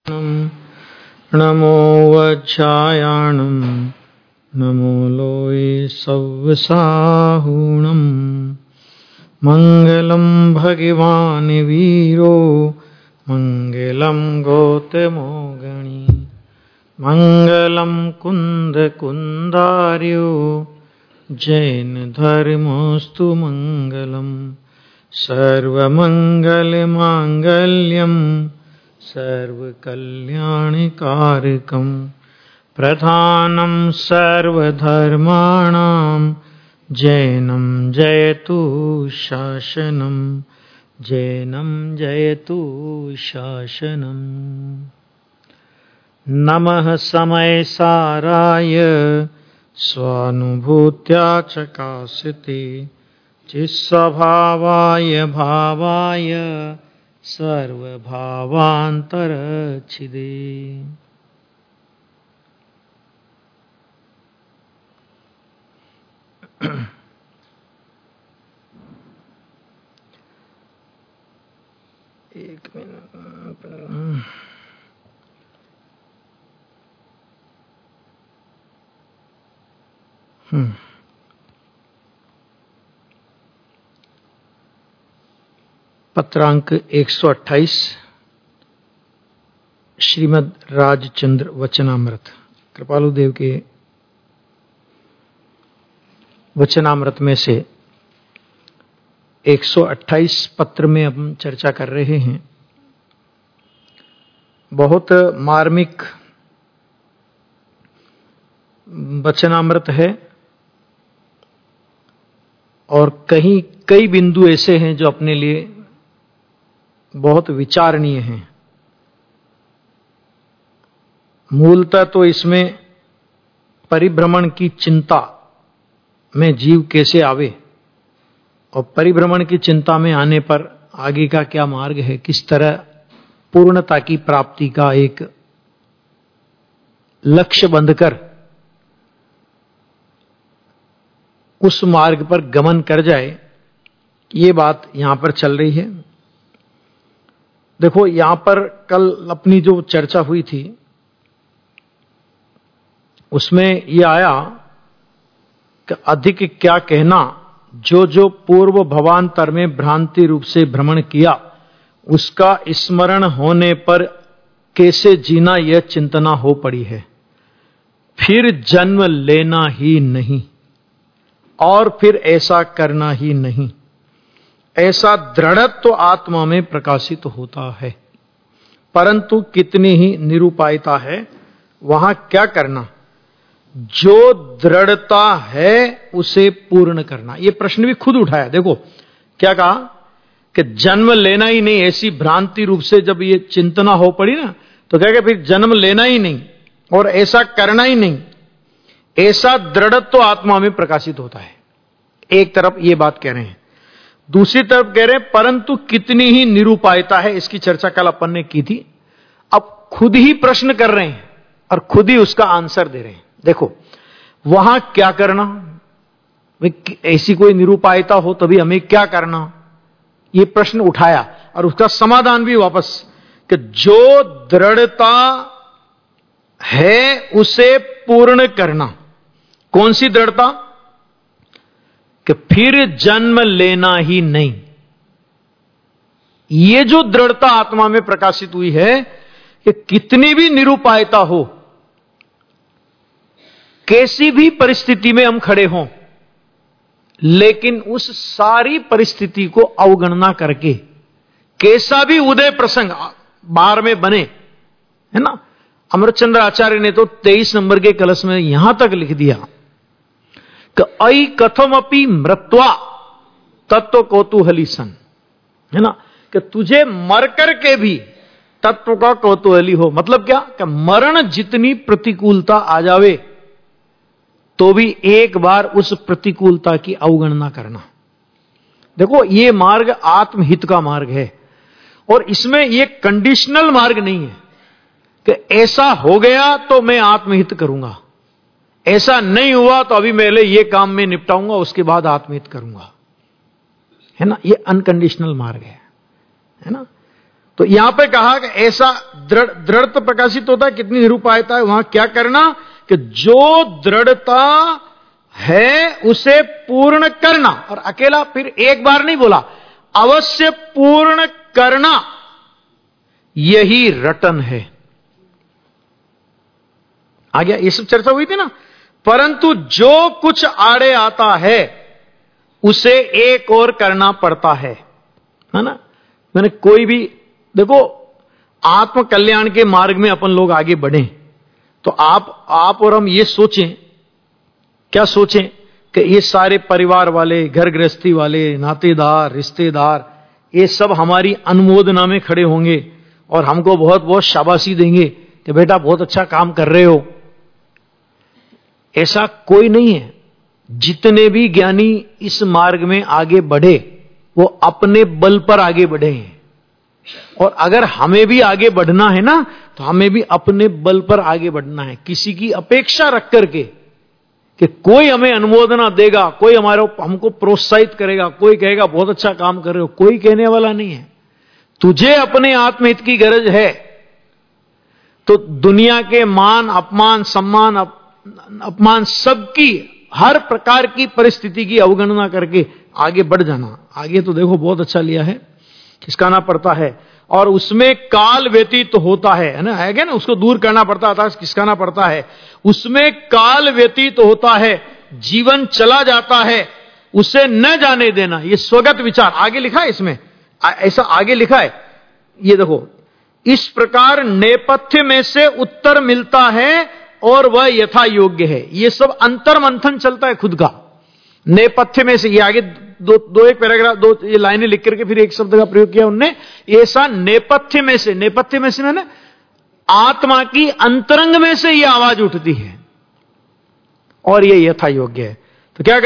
नमो वज्रायाणं नमो लोये सव्यसाहुणं मङ्गलं भगवान् वीरो मङ्गलं गौतमो गणी मङ्गलं कुन्दकुन्दार्यो जैन धर्मोऽस्तु मङ्गलं सर्वमङ्गलमाङ्गल्यं सर्वकल्याणकारकं प्रधानं सर्वधर्माणां जैनं जयतु शासनं जैनं जयतु शासनम्। नमः समयसाराय स्वानुभूत्या चकासिते चित्स्वभावाय भावाय सर्वभावान्तरच्छिदे। एक मिनट। पत्रांक 128 श्रीमद् राजचंद्र वचनामृत। कृपालु देव के वचनामृत में से 128 पत्र में हम चर्चा कर रहे हैं। बहुत मार्मिक वचनामृत है और कई बिंदु ऐसे हैं जो अपने लिए बहुत विचारणीय हैं। मूलतः तो इसमें परिभ्रमण की चिंता में जीव कैसे आवे और परिभ्रमण की चिंता में आने पर आगे का क्या मार्ग है, किस तरह पूर्णता की प्राप्ति का एक लक्ष्य बंधकर उस मार्ग पर गमन कर जाए, ये बात यहां पर चल रही है। देखो, यहां पर कल अपनी जो चर्चा हुई थी उसमें ये आया कि अधिक क्या कहना, जो पूर्व भवांतर में भ्रांति रूप से भ्रमण किया उसका स्मरण होने पर कैसे जीना यह चिंतना हो पड़ी है। फिर जन्म लेना ही नहीं और फिर ऐसा करना ही नहीं, ऐसा दृढ़त्व तो आत्मा में प्रकाशित होता है, परंतु कितनी ही निरुपायता है। वहां क्या करना, जो दृढ़ता है उसे पूर्ण करना। यह प्रश्न भी खुद उठाया। देखो क्या कहा कि जन्म लेना ही नहीं, ऐसी भ्रांति रूप से जब ये चिंतना हो पड़ी ना, तो क्या फिर जन्म लेना ही नहीं और ऐसा करना ही नहीं, ऐसा दृढ़त्व तो आत्मा में प्रकाशित होता है। एक तरफ ये बात कह रहे हैं, दूसरी तरफ कह रहे हैं परंतु कितनी ही निरुपायता है। इसकी चर्चा कल अपन ने की थी। अब खुद ही प्रश्न कर रहे हैं और खुद ही उसका आंसर दे रहे हैं। देखो वहां क्या करना, ऐसी कोई निरुपायता हो तभी हमें क्या करना, यह प्रश्न उठाया और उसका समाधान भी वापस कि जो दृढ़ता है उसे पूर्ण करना। कौन सी दृढ़ता, कि फिर जन्म लेना ही नहीं। ये जो दृढ़ता आत्मा में प्रकाशित हुई है कि कितनी भी निरुपायता हो, कैसी भी परिस्थिति में हम खड़े हों, लेकिन उस सारी परिस्थिति को अवगणना करके कैसा भी उदय प्रसंग बाहर में बने, है ना। अमरचंद्र आचार्य ने तो 23 नंबर के कलश में यहां तक लिख दिया कि अई कथमपि मृत्वा तत्व कौतूहली सन, है ना, कि तुझे मर करके भी तत्व का कौतूहली हो। मतलब क्या, कि मरण जितनी प्रतिकूलता आ जावे तो भी एक बार उस प्रतिकूलता की अवगणना करना। देखो ये मार्ग आत्महित का मार्ग है और इसमें ये कंडीशनल मार्ग नहीं है कि ऐसा हो गया तो मैं आत्महित करूंगा, ऐसा नहीं हुआ तो अभी पहले ये काम में निपटाऊंगा उसके बाद आत्महित करूंगा, है ना। ये अनकंडीशनल मार्ग है ना। तो यहां पे कहा कि ऐसा दृढ़ता प्रकाशित होता है, कितनी निरूपायता है वहां, क्या करना कि जो दृढ़ता है उसे पूर्ण करना, और अकेला फिर एक बार नहीं बोला, अवश्य पूर्ण करना, यही रटन है। आ गया, ये सब चर्चा हुई थी ना। परंतु जो कुछ आड़े आता है उसे एक और करना पड़ता है ना। मैंने कोई भी देखो, आत्म कल्याण के मार्ग में अपन लोग आगे बढ़े तो आप और हम ये सोचें, क्या सोचें कि ये सारे परिवार वाले, घर गृहस्थी वाले, नातेदार, रिश्तेदार, ये सब हमारी अनुमोदना में खड़े होंगे और हमको बहुत बहुत शाबाशी देंगे कि बेटा बहुत अच्छा काम कर रहे हो। ऐसा कोई नहीं है। जितने भी ज्ञानी इस मार्ग में आगे बढ़े वो अपने बल पर आगे बढ़े हैं, और अगर हमें भी आगे बढ़ना है ना तो हमें भी अपने बल पर आगे बढ़ना है, किसी की अपेक्षा रख करके कि कोई हमें अनुमोदना देगा, कोई हमको प्रोत्साहित करेगा, कोई कहेगा बहुत अच्छा काम कर रहे हो, कोई कहने वाला नहीं है। तुझे अपने आत्महित की गरज है तो दुनिया के मान अपमान, सम्मान अपमान, सबकी, हर प्रकार की परिस्थिति की अवगणना करके आगे बढ़ जाना। आगे तो देखो बहुत अच्छा लिया है, खिसकाना पड़ता है और उसमें काल व्यतीत होता है ना, है ना, उसको दूर करना पड़ता था, खिसकाना पड़ता है, उसमें काल व्यतीत होता है, जीवन चला जाता है, उसे न जाने देना। ये स्वगत विचार आगे लिखा है, इसमें ऐसा आगे लिखा है, ये देखो, इस प्रकार नेपथ्य में से उत्तर मिलता है और वह यथा योग्य है। ये सब अंतर मंथन चलता है खुद का, नेपथ्य में से। ये आगे दो एक पैराग्राफ, दो ये लाइनें लिख करके फिर एक शब्द का प्रयोग किया उनने, ऐसा नेपथ्य में से, नेपथ्य में से मैंने आत्मा की अंतरंग में से ये आवाज उठती है और ये यथा योग्य है। तो क्या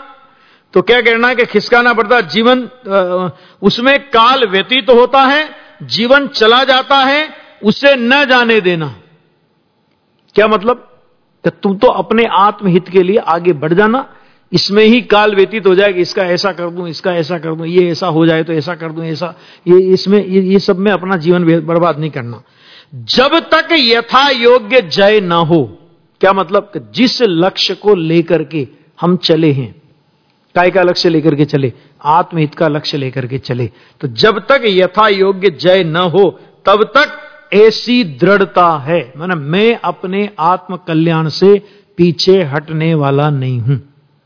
करना कि खिसकाना पड़ता, जीवन उसमें काल व्यतीत होता है, जीवन चला जाता है, उसे न जाने देना। क्या मतलब कि तुम तो अपने आत्महित के लिए आगे बढ़ जाना, इसमें ही काल व्यतीत हो जाएगा, इसका ऐसा कर दूं, इसका ऐसा कर दूं, ये ऐसा हो जाए तो ऐसा कर दूं, ऐसा, ये सब में अपना जीवन बर्बाद नहीं करना जब तक यथा योग्य जय ना हो। क्या मतलब कि जिस लक्ष्य को लेकर के हम चले हैं, काय का लक्ष्य लेकर के चले, आत्महित का लक्ष्य लेकर के चले, तो जब तक यथा योग्य जय न हो तब तक ऐसी दृढ़ता है, माना मैं अपने आत्म कल्याण से पीछे हटने वाला नहीं हूं।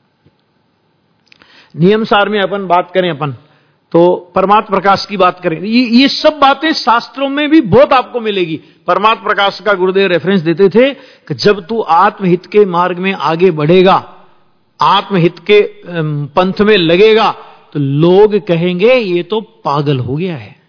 नियम सार में अपन बात करें, अपन तो परमात्म प्रकाश की बात करें, ये सब बातें शास्त्रों में भी बहुत आपको मिलेगी। परमात्म प्रकाश का गुरुदेव रेफरेंस देते थे कि जब तू आत्महित के मार्ग में आगे बढ़ेगा, आत्महित के पंथ में लगेगा, तो लोग कहेंगे ये तो पागल हो गया है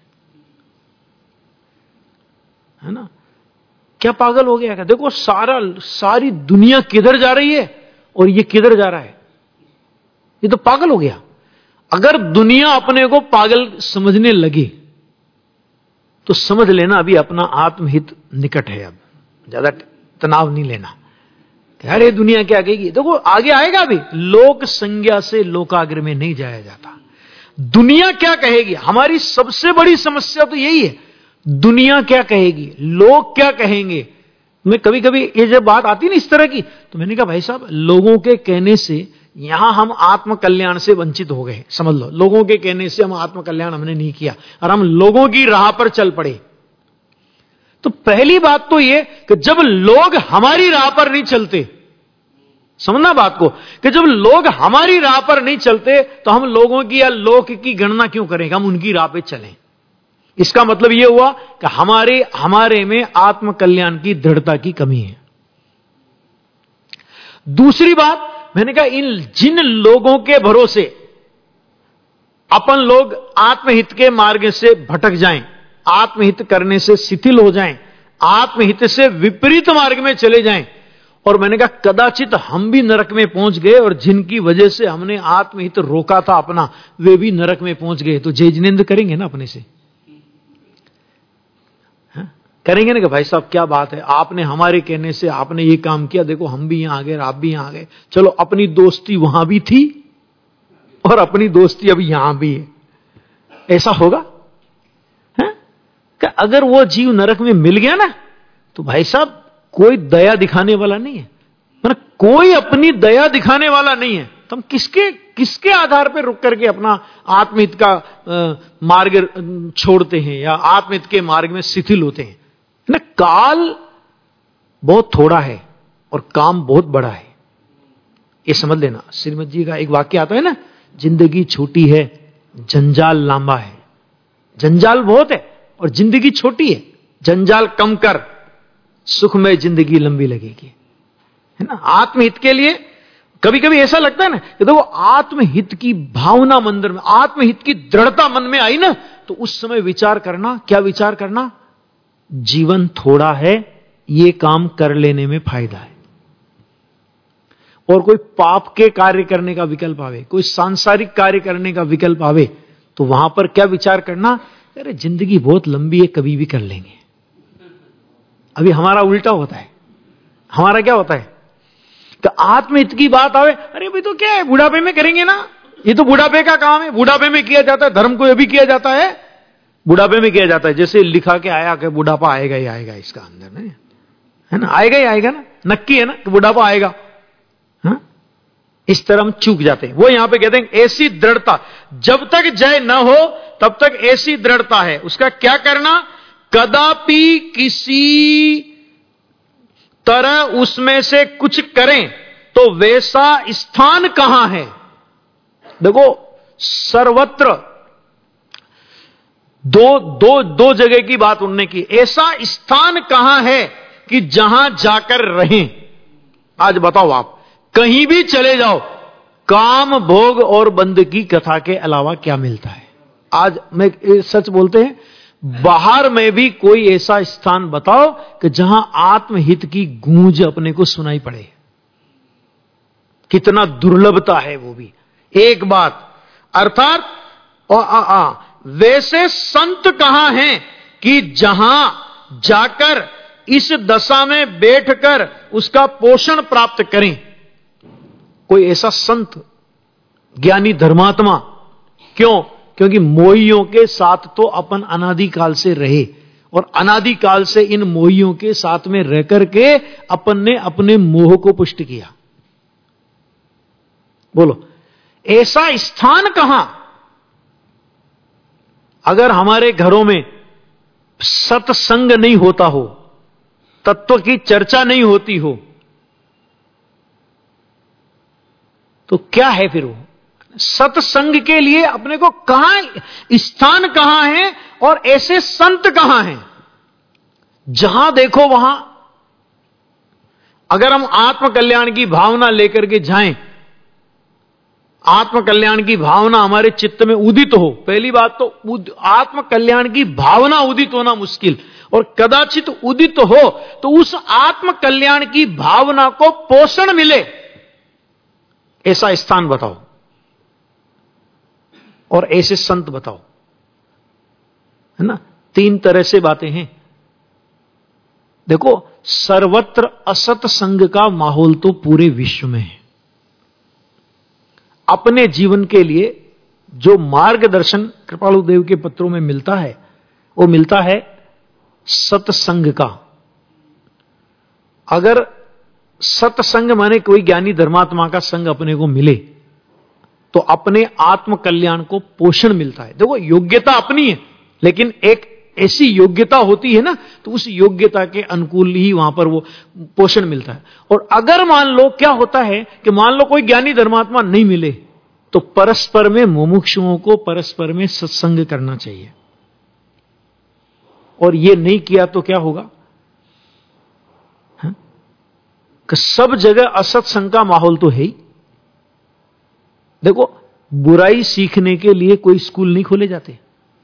ना। क्या पागल हो गया है? देखो सारी दुनिया किधर जा रही है और ये किधर जा रहा है, ये तो पागल हो गया। अगर दुनिया अपने को पागल समझने लगे तो समझ लेना अभी अपना आत्महित निकट है, अब ज्यादा तनाव नहीं लेना। अरे दुनिया क्या कहेगी, देखो आगे आएगा। अभी लोक संज्ञा से लोकाग्र में नहीं जाया जाता। दुनिया क्या कहेगी, हमारी सबसे बड़ी समस्या तो यही है, दुनिया क्या कहेगी, लोग क्या कहेंगे। मैं कभी कभी ये जब बात आती ना इस तरह की, तो मैंने कहा भाई साहब, लोगों के कहने से यहां हम आत्म कल्याण से वंचित हो गए, समझ लो। लोगों के कहने से हम आत्म कल्याण हमने नहीं किया और हम लोगों की राह पर चल पड़े। तो पहली बात तो यह कि जब लोग हमारी राह पर नहीं चलते, समझना बात को, कि जब लोग हमारी राह पर नहीं चलते तो हम लोगों की या लोक की गणना क्यों करें, हम उनकी राह पे चलें। इसका मतलब यह हुआ कि हमारे में आत्म कल्याण की दृढ़ता की कमी है। दूसरी बात मैंने कहा, इन जिन लोगों के भरोसे अपन लोग आत्महित के मार्ग से भटक जाएं, आत्महित करने से शिथिल हो जाएं, आत्महित से विपरीत मार्ग में चले जाएं, और मैंने कहा कदाचित हम भी नरक में पहुंच गए और जिनकी वजह से हमने आत्महित रोका था अपना, वे भी नरक में पहुंच गए, तो जय जिनेंद्र करेंगे ना अपने से, करेंगे ना कि भाई साहब क्या बात है, आपने हमारे कहने से आपने ये काम किया, देखो हम भी यहां आ गए, आप भी यहां आ गए, चलो अपनी दोस्ती वहां भी थी और अपनी दोस्ती अभी यहां भी है। ऐसा होगा है? अगर वो जीव नरक में मिल गया ना, तो भाई साहब कोई दया दिखाने वाला नहीं है, मतलब कोई अपनी दया दिखाने वाला नहीं है। तो हम किसके आधार पर रुक करके अपना आत्महित का मार्ग छोड़ते हैं या आत्महित के मार्ग में शिथिल होते हैं ना। काल बहुत थोड़ा है और काम बहुत बड़ा है, ये समझ लेना। श्रीमद जी का एक वाक्य आता है ना, जिंदगी छोटी है जंजाल लांबा है। जंजाल बहुत है और जिंदगी छोटी है, जंजाल कम कर, सुखमय जिंदगी लंबी लगेगी, है ना। आत्महित के लिए कभी कभी ऐसा लगता है ना कि देखो आत्महित की भावना मंदिर में, आत्महित की दृढ़ता मन में आई ना, तो उस समय विचार करना, क्या विचार करना, जीवन थोड़ा है, ये काम कर लेने में फायदा है। और कोई पाप के कार्य करने का विकल्प आवे, कोई सांसारिक कार्य करने का विकल्प आवे, तो वहां पर क्या विचार करना, अरे जिंदगी बहुत लंबी है, कभी भी कर लेंगे। अभी हमारा उल्टा होता है। हमारा क्या होता है कि आत्महित की बात आवे, अरे भाई तो क्या है, बुढ़ापे में करेंगे ना, ये तो बुढ़ापे का काम है, बुढ़ापे में किया जाता है, धर्म को ये भी किया जाता है, बुढ़ापे में किया जाता है। जैसे लिखा के आया कि बुढ़ापा आएगा ही आएगा इसका अंदर, नहीं है ना, आएगा ही आएगा ना, नक्की है ना कि बुढ़ापा आएगा। हाँ? इस तरह हम चूक जाते हैं। वो यहां पे कहते हैं ऐसी दृढ़ता, जब तक जय न हो तब तक ऐसी दृढ़ता है। उसका क्या करना, कदापि किसी तरह उसमें से कुछ करें तो वैसा स्थान कहां है। देखो सर्वत्र दो जगह की बात उन्होंने की। ऐसा स्थान कहां है कि जहां जाकर रहें। आज बताओ, आप कहीं भी चले जाओ, काम भोग और बंद की कथा के अलावा क्या मिलता है। आज मैं सच बोलते हैं, बाहर में भी कोई ऐसा स्थान बताओ कि जहां आत्महित की गूंज अपने को सुनाई पड़े। कितना दुर्लभता है वो भी एक बात। अर्थात वैसे संत कहां हैं कि जहां जाकर इस दशा में बैठकर उसका पोषण प्राप्त करें। कोई ऐसा संत, ज्ञानी, धर्मात्मा, क्यों? क्योंकि मोहियों के साथ तो अपन अनादिकाल से रहे और अनादिकाल से इन मोहियों के साथ में रह करके अपन ने अपने मोह को पुष्ट किया। बोलो ऐसा स्थान कहां? अगर हमारे घरों में सत्संग नहीं होता हो, तत्व की चर्चा नहीं होती हो, तो क्या है फिर वो? सत्संग के लिए अपने को कहां स्थान कहां है और ऐसे संत कहां हैं? जहां देखो वहां, अगर हम आत्मकल्याण की भावना लेकर के जाएं, आत्मकल्याण की भावना हमारे चित्त में उदित हो, पहली बात तो आत्मकल्याण की भावना उदित होना मुश्किल, और कदाचित उदित हो तो उस आत्मकल्याण की भावना को पोषण मिले, ऐसा स्थान बताओ और ऐसे संत बताओ, है ना। तीन तरह से बातें हैं। देखो सर्वत्र असत संग का माहौल तो पूरे विश्व में है। अपने जीवन के लिए जो मार्गदर्शन कृपालु देव के पत्रों में मिलता है, वो मिलता है सत्संग का। अगर सत्संग माने कोई ज्ञानी धर्मात्मा का संग अपने को मिले तो अपने आत्म कल्याण को पोषण मिलता है। देखो योग्यता अपनी है, लेकिन एक ऐसी योग्यता होती है ना, तो उस योग्यता के अनुकूल ही वहां पर वो पोषण मिलता है। और अगर मान लो क्या होता है कि मान लो कोई ज्ञानी धर्मात्मा नहीं मिले, तो परस्पर में मुमुक्षुओं को परस्पर में सत्संग करना चाहिए। और ये नहीं किया तो क्या होगा कि सब जगह असत्संग का माहौल तो है ही। देखो बुराई सीखने के लिए कोई स्कूल नहीं खोले जाते,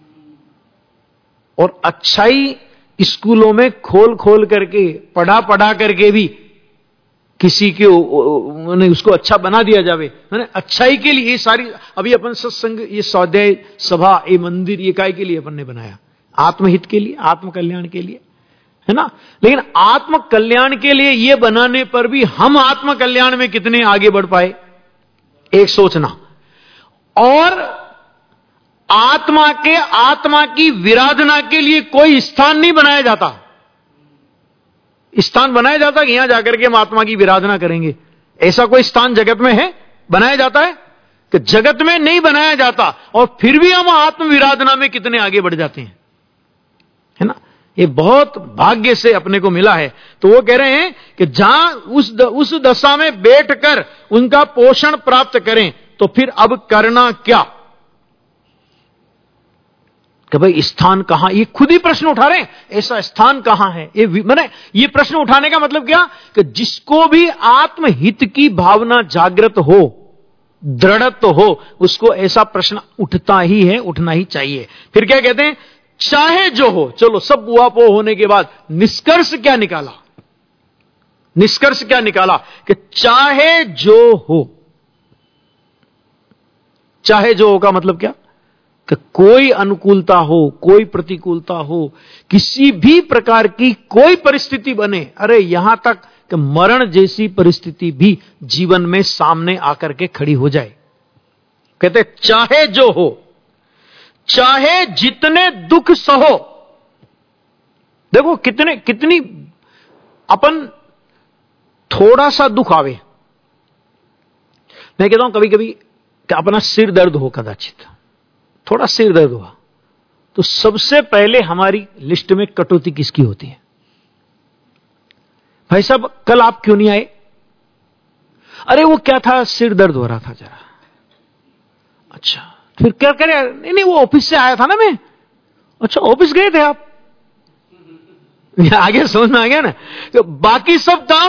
और अच्छाई स्कूलों में खोल खोल करके पढ़ा करके भी किसी के उसको अच्छा बना दिया जावे, अच्छाई के लिए। ये सारी अभी अपन सत्संग, ये स्वाध्याय सभा, ये मंदिर, ये काय के लिए अपन ने बनाया? आत्महित के लिए, आत्म कल्याण के लिए, है ना। लेकिन आत्म कल्याण के लिए ये बनाने पर भी हम आत्म कल्याण में कितने आगे बढ़ पाए, एक सोचना। और आत्मा की विराधना के लिए कोई स्थान नहीं बनाया जाता। स्थान बनाया जाता कि यहां जाकर के हम आत्मा की विराधना करेंगे, ऐसा कोई स्थान जगत में है? बनाया जाता है कि जगत में नहीं बनाया जाता, और फिर भी हम आत्म विराधना में कितने आगे बढ़ जाते हैं, है ना। ये बहुत भाग्य से अपने को मिला है। तो वो कह रहे हैं कि जहां उस दशा में बैठकर उनका पोषण प्राप्त करें, तो फिर अब करना क्या? कि भाई स्थान कहां, ये खुद ही प्रश्न उठा रहे हैं, ऐसा स्थान कहां है? ये प्रश्न उठाने का मतलब क्या कि जिसको भी आत्महित की भावना जागृत हो, दृढ़त्व हो, उसको ऐसा प्रश्न उठता ही है, उठना ही चाहिए। फिर क्या कहते हैं? चाहे जो हो। चलो, सब बुआपो होने के बाद निष्कर्ष क्या निकाला? निष्कर्ष क्या निकाला कि चाहे जो हो। चाहे जो हो का मतलब क्या? कि कोई अनुकूलता हो, कोई प्रतिकूलता हो, किसी भी प्रकार की कोई परिस्थिति बने, अरे यहां तक कि मरण जैसी परिस्थिति भी जीवन में सामने आकर के खड़ी हो जाए। कहते चाहे जो हो, चाहे जितने दुख सहो। देखो कितनी अपन थोड़ा सा दुख आवे, मैं कहता हूं कभी कभी कि अपना सिर दर्द हो, कदाचित थोड़ा सिर दर्द हुआ, तो सबसे पहले हमारी लिस्ट में कटौती किसकी होती है? भाई साहब कल आप क्यों नहीं आए? अरे वो क्या था, सिर दर्द हो रहा था जरा। अच्छा, फिर क्या करे? नहीं वो ऑफिस से आया था ना मैं। अच्छा, ऑफिस गए थे आप? आगे समझ में आ गया ना। तो बाकी सब काम,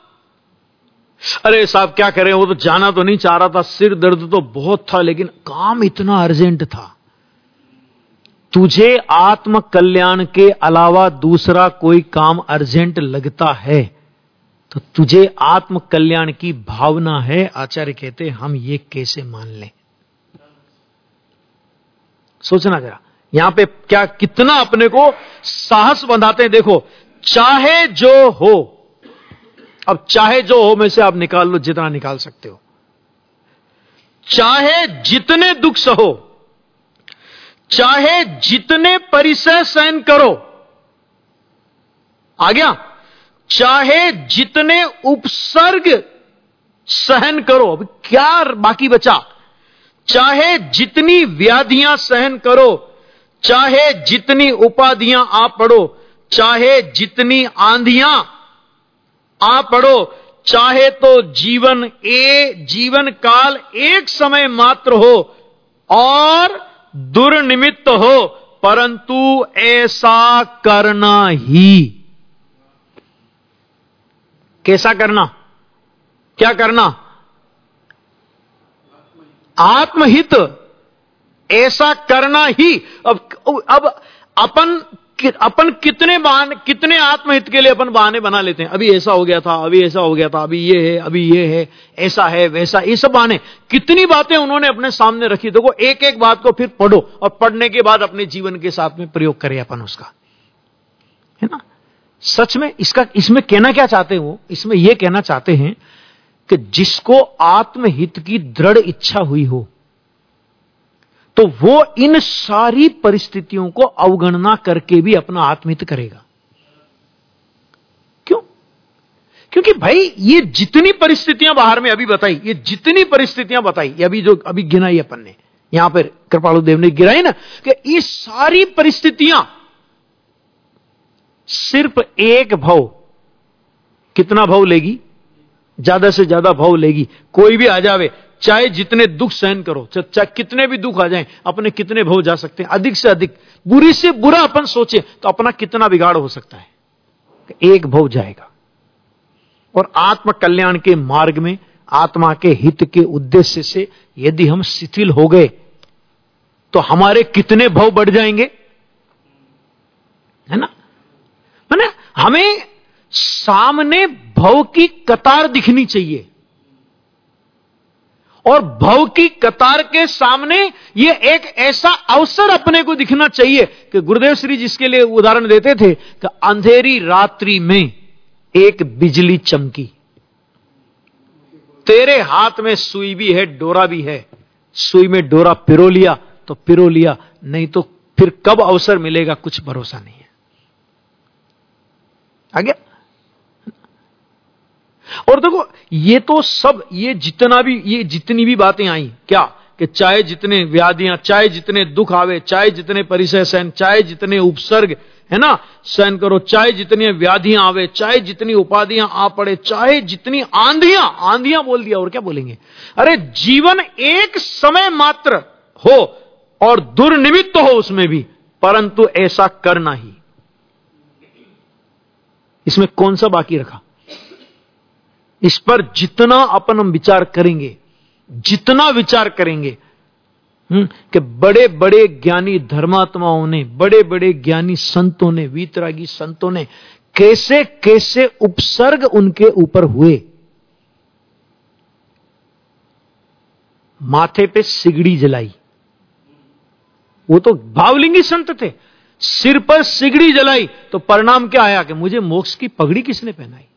अरे साहब क्या करें, वो तो जाना तो नहीं चाह रहा था, सिर दर्द तो बहुत था, लेकिन काम इतना अर्जेंट था। तुझे आत्म कल्याण के अलावा दूसरा कोई काम अर्जेंट लगता है तो तुझे आत्म कल्याण की भावना है। आचार्य कहते हम ये कैसे मान लें? सोचना जरा, यहां पे क्या कितना अपने को साहस बंधाते हैं। देखो, चाहे जो हो, अब चाहे जो हो में से आप निकाल लो जितना निकाल सकते हो। चाहे जितने दुख सहो, चाहे जितने परिसर सहन करो, आ गया, चाहे जितने उपसर्ग सहन करो, अब क्या बाकी बचा, चाहे जितनी व्याधियां सहन करो, चाहे जितनी उपाधियां आप पढ़ो, चाहे जितनी आंधियां आप पढ़ो, चाहे तो जीवन काल एक समय मात्र हो और दुर्निमित्त हो, परंतु ऐसा करना ही। कैसा करना? क्या करना? आत्महित, ऐसा करना ही। अब अपन कितने आत्महित के लिए अपन बहाने बना लेते हैं। अभी ऐसा हो गया था, अभी ऐसा हो गया था, अभी ये है, अभी ये है, ऐसा है, वैसा, ये सब बहाने, कितनी बातें उन्होंने अपने सामने रखी। देखो, एक एक बात को फिर पढ़ो और पढ़ने के बाद अपने जीवन के साथ में प्रयोग करें अपन उसका, है ना। सच में इसमें कहना क्या चाहते हैं वो? इसमें यह कहना चाहते हैं कि जिसको आत्महित की दृढ़ इच्छा हुई हो, तो वो इन सारी परिस्थितियों को अवगणना करके भी अपना आत्महित करेगा। क्यों? क्योंकि भाई ये जितनी परिस्थितियां बाहर में अभी बताई, ये जितनी परिस्थितियां बताई, अभी गिनाई अपन ने, यहां पर कृपालु देव ने गिनाई ना, कि ये सारी परिस्थितियां सिर्फ एक भव, कितना भव लेगी? ज्यादा से ज्यादा भव लेगी। कोई भी आ जावे, चाहे जितने दुख सहन करो, चाहे कितने भी दुख आ जाएं, अपने कितने भव जा सकते हैं, अधिक से अधिक, बुरी से बुरा अपन सोचे तो अपना कितना बिगाड़ हो सकता है। एक भव जाएगा। और आत्म कल्याण के मार्ग में, आत्मा के हित के उद्देश्य से यदि हम शिथिल हो गए तो हमारे कितने भव बढ़ जाएंगे, है ना। मैंने हमें सामने भव की कतार दिखनी चाहिए, और भव की कतार के सामने यह एक ऐसा अवसर अपने को दिखना चाहिए कि गुरुदेव श्री जिसके लिए उदाहरण देते थे कि अंधेरी रात्रि में एक बिजली चमकी, तेरे हाथ में सुई भी है, डोरा भी है, सुई में डोरा पिरो लिया, तो पिरो लिया, नहीं तो फिर कब अवसर मिलेगा कुछ भरोसा नहीं है। आ गया? और देखो ये तो सब, ये जितनी भी बातें आई क्या, कि चाहे जितने व्याधियां, चाहे जितने दुख आवे, चाहे जितने परिसय सहन, चाहे जितने उपसर्ग है ना सहन करो, चाहे जितनी व्याधियां आवे, चाहे जितनी उपाधियां आ पड़े, चाहे जितनी आंधियां बोल दिया, और क्या बोलेंगे। अरे जीवन एक समय मात्र हो और दुर्निमित्त हो उसमें भी, परंतु ऐसा करना ही, इसमें कौन सा बाकी रखा। इस पर जितना अपन हम विचार करेंगे, जितना विचार करेंगे कि बड़े बड़े ज्ञानी धर्मात्माओं ने, बड़े बड़े ज्ञानी संतों ने, वीतरागी संतों ने कैसे कैसे उपसर्ग उनके ऊपर हुए। माथे पे सिगड़ी जलाई, वो तो भावलिंगी संत थे, सिर पर सिगड़ी जलाई तो परिणाम क्या आया कि मुझे मोक्ष की पगड़ी किसने पहनाई,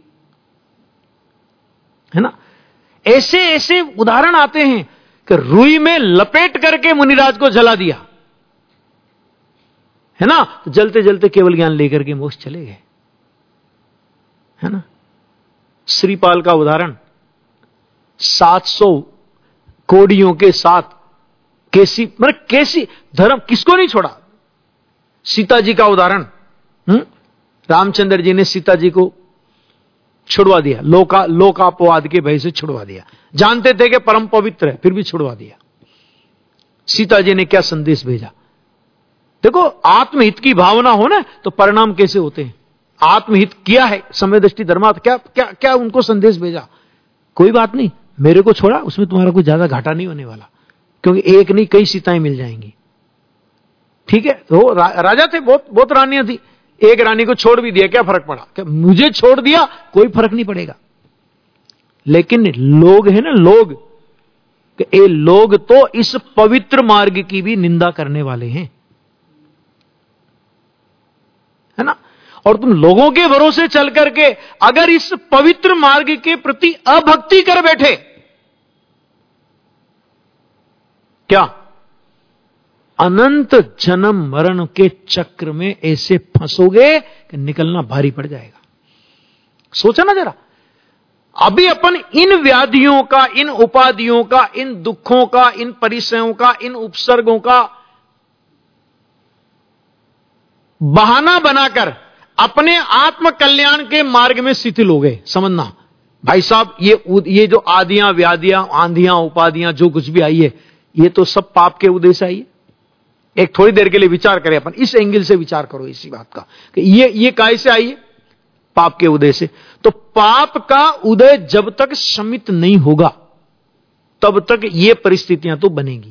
है ना। ऐसे ऐसे उदाहरण आते हैं कि रुई में लपेट करके मुनिराज को जला दिया, है ना, तो जलते जलते केवल ज्ञान लेकर के मोक्ष चले गए, है ना। श्रीपाल का उदाहरण 700 कोड़ियों के साथ कैसी धर्म किसको नहीं छोड़ा। सीता जी का उदाहरण, रामचंद्र जी ने सीता जी को छुड़वा दिया, लोकापवाद के भय से छुड़वा दिया, जानते थे कि परम पवित्र है फिर भी छुड़वा दिया। सीता जी ने क्या संदेश भेजा। देखो आत्महित की भावना हो ना तो परिणाम कैसे होते हैं। आत्महित किया है समय दृष्टि धर्मार्थ, क्या क्या क्या उनको संदेश भेजा, कोई बात नहीं मेरे को छोड़ा, उसमें तुम्हारा कोई ज्यादा घाटा नहीं होने वाला, क्योंकि एक नहीं कई सीताएं मिल जाएंगी। ठीक है, तो राजा थे, बहुत रानियां थी, एक रानी को छोड़ भी दिया, क्या फर्क पड़ा, क्या मुझे छोड़ दिया कोई फर्क नहीं पड़ेगा। लेकिन लोग है ना, ये लोग तो इस पवित्र मार्ग की भी निंदा करने वाले हैं, है ना। और तुम लोगों के भरोसे चल करके अगर इस पवित्र मार्ग के प्रति अभक्ति कर बैठे, क्या अनंत जन्म मरण के चक्र में ऐसे फंसोगे कि निकलना भारी पड़ जाएगा। सोचा ना जरा, अभी अपन इन व्याधियों का, इन उपाधियों का, इन दुखों का, इन परिसयों का, इन उपसर्गों का बहाना बनाकर अपने आत्म कल्याण के मार्ग में शिथिल हो गए। समझना भाई साहब, ये जो आदियां व्याधियां आंधियां उपाधियां जो कुछ भी आई है, ये तो सब पाप के उदय से आई है। एक थोड़ी देर के लिए विचार करें अपन, इस एंगल से विचार करो इसी बात का कि ये काय से आई है, पाप के उदय से। तो पाप का उदय जब तक शमित नहीं होगा तब तक ये परिस्थितियां तो बनेगी,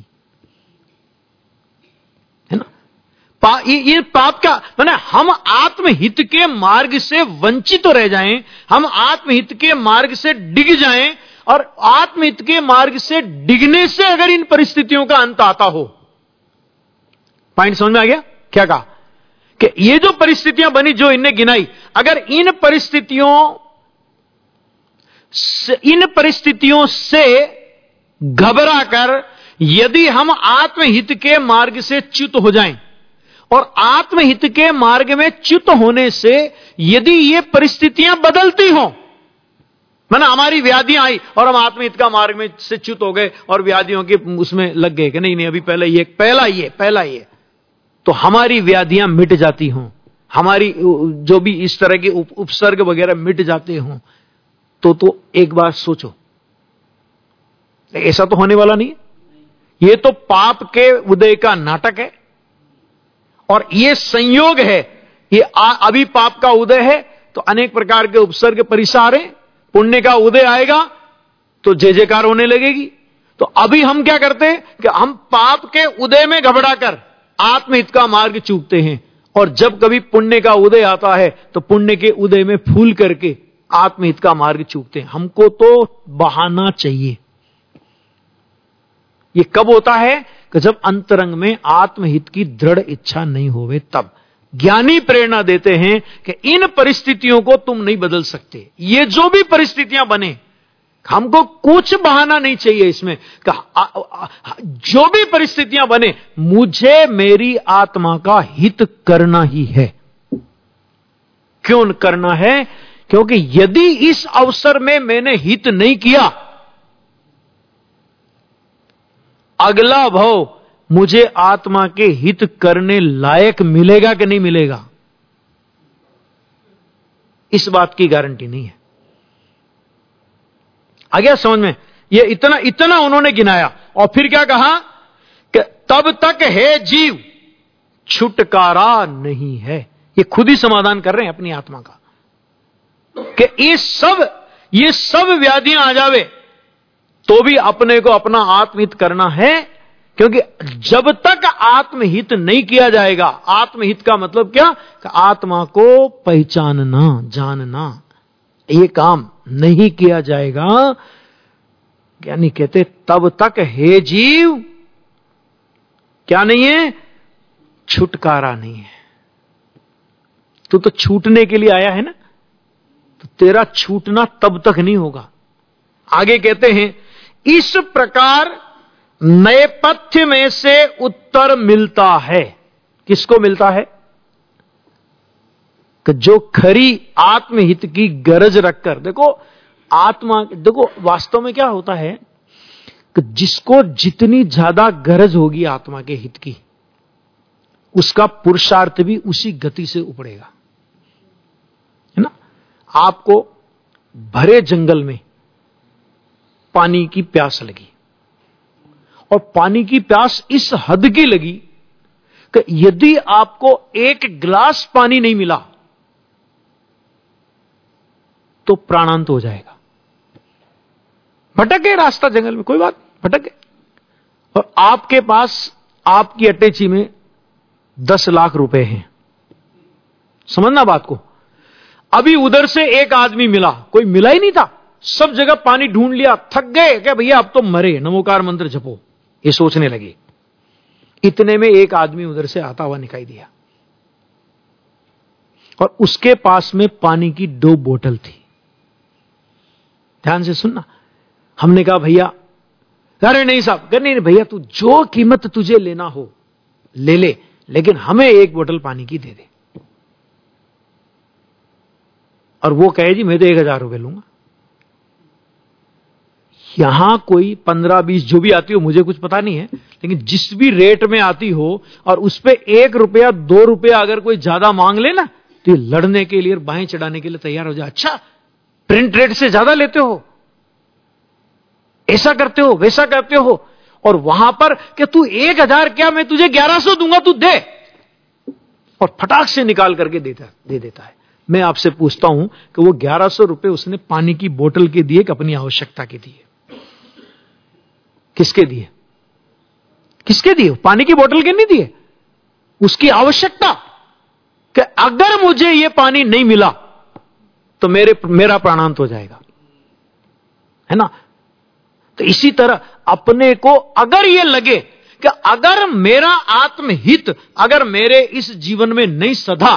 है ना। ये पाप का माने हम आत्महित के मार्ग से वंचित तो रह जाएं, हम आत्महित के मार्ग से डिग जाएं, और आत्महित के मार्ग से डिगने से अगर इन परिस्थितियों का अंत आता हो। पॉइंट समझ में आ गया क्या कहा, कि ये जो परिस्थितियां बनी जो इनने गिनाई, अगर इन परिस्थितियों से घबरा कर यदि हम आत्महित के मार्ग से च्युत हो जाएं, और आत्महित के मार्ग में च्युत होने से यदि ये परिस्थितियां बदलती हों, माना हमारी व्याधियां आई और हम आत्महित का मार्ग में से च्युत हो गए और व्याधियों के उसमें लग गए कि नहीं अभी पहला ये, तो हमारी व्याधियां मिट जाती हों, हमारी जो भी इस तरह के उपसर्ग वगैरह मिट जाते हों, तो एक बार सोचो, ऐसा तो होने वाला नहीं है। ये तो पाप के उदय का नाटक है, और ये संयोग है, ये अभी पाप का उदय है तो अनेक प्रकार के उपसर्ग परिसार हैं, पुण्य का उदय आएगा तो जय जयकार होने लगेगी। तो अभी हम क्या करते हैं कि हम पाप के उदय में घबराकर आत्महित का मार्ग चूकते हैं, और जब कभी पुण्य का उदय आता है तो पुण्य के उदय में फूल करके आत्महित का मार्ग चूकते हैं। हमको तो बहाना चाहिए। ये कब होता है कि जब अंतरंग में आत्महित की दृढ़ इच्छा नहीं होवे, तब ज्ञानी प्रेरणा देते हैं कि इन परिस्थितियों को तुम नहीं बदल सकते। ये जो भी परिस्थितियां बने, हमको कुछ बहाना नहीं चाहिए इसमें। जो भी परिस्थितियां बने, मुझे मेरी आत्मा का हित करना ही है। क्यों करना है? क्योंकि यदि इस अवसर में मैंने हित नहीं किया, अगला भव मुझे आत्मा के हित करने लायक मिलेगा कि नहीं मिलेगा, इस बात की गारंटी नहीं है। आ गया समझ में? ये इतना उन्होंने गिनाया और फिर क्या कहा कि तब तक है जीव छुटकारा नहीं है। ये खुद ही समाधान कर रहे हैं अपनी आत्मा का कि ये सब व्याधियां आ जावे तो भी अपने को अपना आत्महित करना है। क्योंकि जब तक आत्महित नहीं किया जाएगा, आत्महित का मतलब क्या? कि आत्मा को पहचानना, जानना, ये काम नहीं किया जाएगा, यानी कहते तब तक हे जीव क्या नहीं है? छुटकारा नहीं है। तू तो छूटने के लिए आया है ना, तो तेरा छूटना तब तक नहीं होगा। आगे कहते हैं इस प्रकार नैपथ्य में से उत्तर मिलता है। किसको मिलता है? कि जो खरी आत्महित की गरज रखकर, देखो वास्तव में क्या होता है कि जिसको जितनी ज्यादा गरज होगी आत्मा के हित की, उसका पुरुषार्थ भी उसी गति से उपड़ेगा, है ना। आपको भरे जंगल में पानी की प्यास लगी और पानी की प्यास इस हद की लगी कि यदि आपको एक गिलास पानी नहीं मिला तो प्राणांत हो जाएगा। भटक गए रास्ता जंगल में, कोई बात, भटक गए, और आपके पास आपकी अटैची में 10 लाख रुपए हैं। समझना बात को। अभी उधर से एक आदमी मिला, कोई मिला ही नहीं था, सब जगह पानी ढूंढ लिया, थक गए, क्या भैया अब तो मरे, नमोकार मंत्र जपो, ये सोचने लगे। इतने में एक आदमी उधर से आता हुआ दिखाई दिया और उसके पास में पानी की 2 बोतल थी। ध्यान से सुनना। हमने कहा भैया, अरे नहीं साहब, नहीं भैया, तू जो कीमत तुझे लेना हो ले ले, लेकिन हमें 1 बोतल पानी की दे दे। और वो कहे जी मैं तो 1000 रुपए लूंगा। यहां कोई 15-20 जो भी आती हो, मुझे कुछ पता नहीं है, लेकिन जिस भी रेट में आती हो और उस पे 1 रुपया 2 रुपया अगर कोई ज्यादा मांग ले ना, तो ये लड़ने के लिए, बाहें चढ़ाने के लिए तैयार हो जाए। अच्छा, प्रिंट रेट से ज्यादा लेते हो, ऐसा करते हो, वैसा करते हो, और वहां पर कि तू 1000 क्या, मैं तुझे 1100 दूंगा, तू दे, और फटाक से निकाल करके दे देता है। मैं आपसे पूछता हूं कि वो 1100 रुपए उसने पानी की बोतल के दिए कि अपनी आवश्यकता के दिए? किसके दिए? किसके दिए? पानी की बोतल के नहीं दिए, उसकी आवश्यकता कि अगर मुझे ये पानी नहीं मिला तो मेरा प्राणांत हो जाएगा, है ना। तो इसी तरह अपने को अगर ये लगे कि अगर मेरा आत्महित अगर मेरे इस जीवन में नहीं सधा,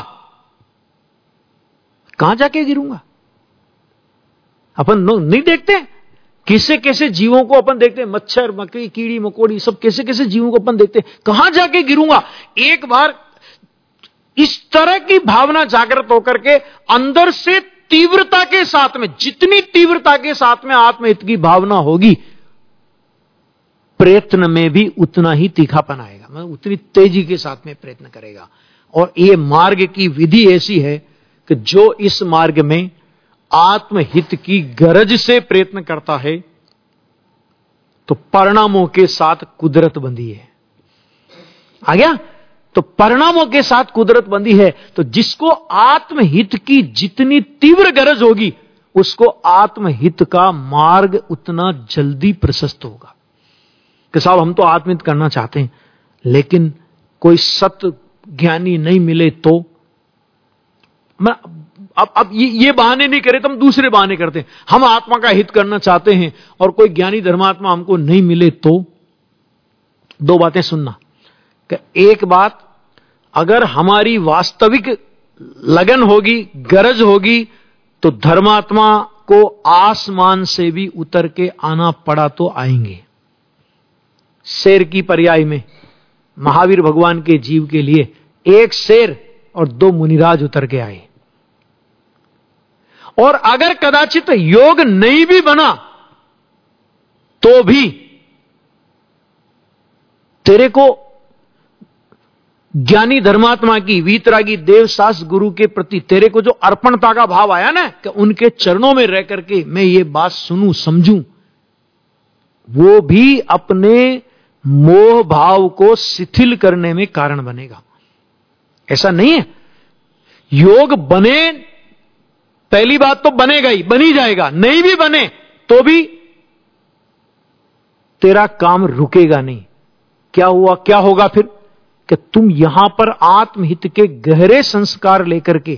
कहां जाके गिरूंगा? अपन नहीं देखते कैसे कैसे जीवों को अपन देखते हैं, मच्छर, मकड़ी, कीड़ी मकोड़ी, सब कैसे कैसे जीवों को अपन देखते हैं, कहां जाके गिरूंगा? एक बार इस तरह की भावना जागृत होकर के अंदर से तीव्रता के साथ में, जितनी तीव्रता के साथ में आत्महित की भावना होगी, प्रयत्न में भी उतना ही तीखापन आएगा, मतलब उतनी तेजी के साथ में प्रयत्न करेगा। और यह मार्ग की विधि ऐसी है कि जो इस मार्ग में आत्महित की गरज से प्रयत्न करता है तो परिणामों के साथ कुदरत बंधी है। आ गया? तो परिणामों के साथ कुदरत बंधी है। तो जिसको आत्महित की जितनी तीव्र गरज होगी, उसको आत्महित का मार्ग उतना जल्दी प्रशस्त होगा। कि साहब हम तो आत्महित करना चाहते हैं, लेकिन कोई सत्य ज्ञानी नहीं मिले तो मैं अब ये बहाने नहीं करे तो हम दूसरे बहाने करते हैं। हम आत्मा का हित करना चाहते हैं और कोई ज्ञानी धर्मात्मा हमको नहीं मिले तो 2 बातें सुनना। कि एक बात, अगर हमारी वास्तविक लगन होगी, गरज होगी, तो धर्मात्मा को आसमान से भी उतर के आना पड़ा तो आएंगे। शेर की पर्याय में महावीर भगवान के जीव के लिए एक शेर और 2 मुनिराज उतर के आए। और अगर कदाचित योग नहीं भी बना तो भी तेरे को ज्ञानी धर्मात्मा की, वीतरागी देवसास गुरु के प्रति तेरे को जो अर्पणता का भाव आया ना कि उनके चरणों में रह करके मैं ये बात सुनूं समझूं, वो भी अपने मोह भाव को शिथिल करने में कारण बनेगा। ऐसा नहीं है योग बने, पहली बात तो बनेगा ही, बनी जाएगा, नहीं भी बने तो भी तेरा काम रुकेगा नहीं। क्या हुआ, क्या होगा फिर कि तुम यहां पर आत्महित के गहरे संस्कार लेकर के